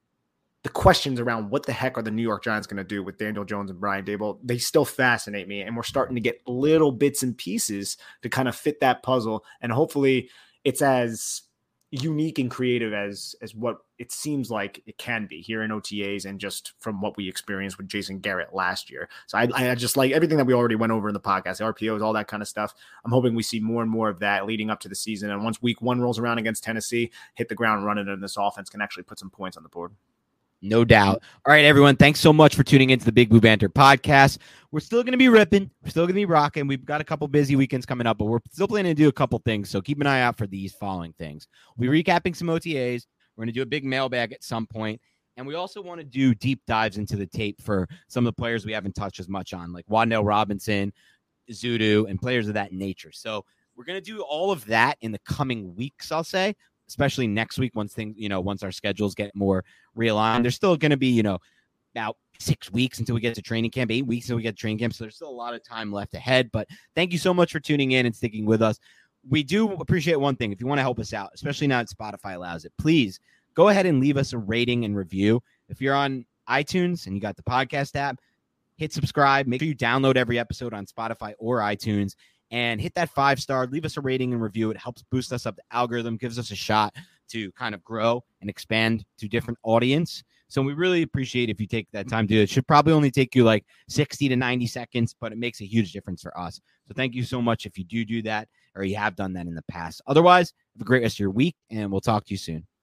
the questions around what the heck are the New York Giants going to do with Daniel Jones and Brian Daboll, they still fascinate me. And we're starting to get little bits and pieces to kind of fit that puzzle. And hopefully it's as unique and creative as as what it seems like it can be here in O T As and just from what we experienced with Jason Garrett last year. So I, I just like everything that we already went over in the podcast, the R P Os, all that kind of stuff. I'm hoping we see more and more of that leading up to the season. And once week one rolls around against Tennessee, hit the ground running, and this offense can actually put some points on the board. No doubt. All right, everyone. Thanks so much for tuning into the Big Blue Banter podcast. We're still going to be ripping. We're still going to be rocking. We've got a couple busy weekends coming up, but we're still planning to do a couple things. So keep an eye out for these following things. We'll be recapping some O T As. We're going to do a big mailbag at some point. And we also want to do deep dives into the tape for some of the players we haven't touched as much on, like Wan'Dale Robinson, Zudu, and players of that nature. So we're going to do all of that in the coming weeks, I'll say, especially next week once things, you know, once our schedules get more realigned. There's still going to be, you know, about six weeks until we get to training camp, eight weeks until we get to training camp. So there's still a lot of time left ahead. But thank you so much for tuning in and sticking with us. We do appreciate one thing. If you want to help us out, especially now that Spotify allows it, please go ahead and leave us a rating and review. If you're on iTunes and you got the podcast app, hit subscribe. Make sure you download every episode on Spotify or iTunes. And hit that five star, leave us a rating and review. It helps boost us up the algorithm, gives us a shot to kind of grow and expand to different audience. So we really appreciate if you take that time to do it. It should probably only take you like sixty to ninety seconds, but it makes a huge difference for us. So thank you so much if you do do that or you have done that in the past. Otherwise, have a great rest of your week, and we'll talk to you soon.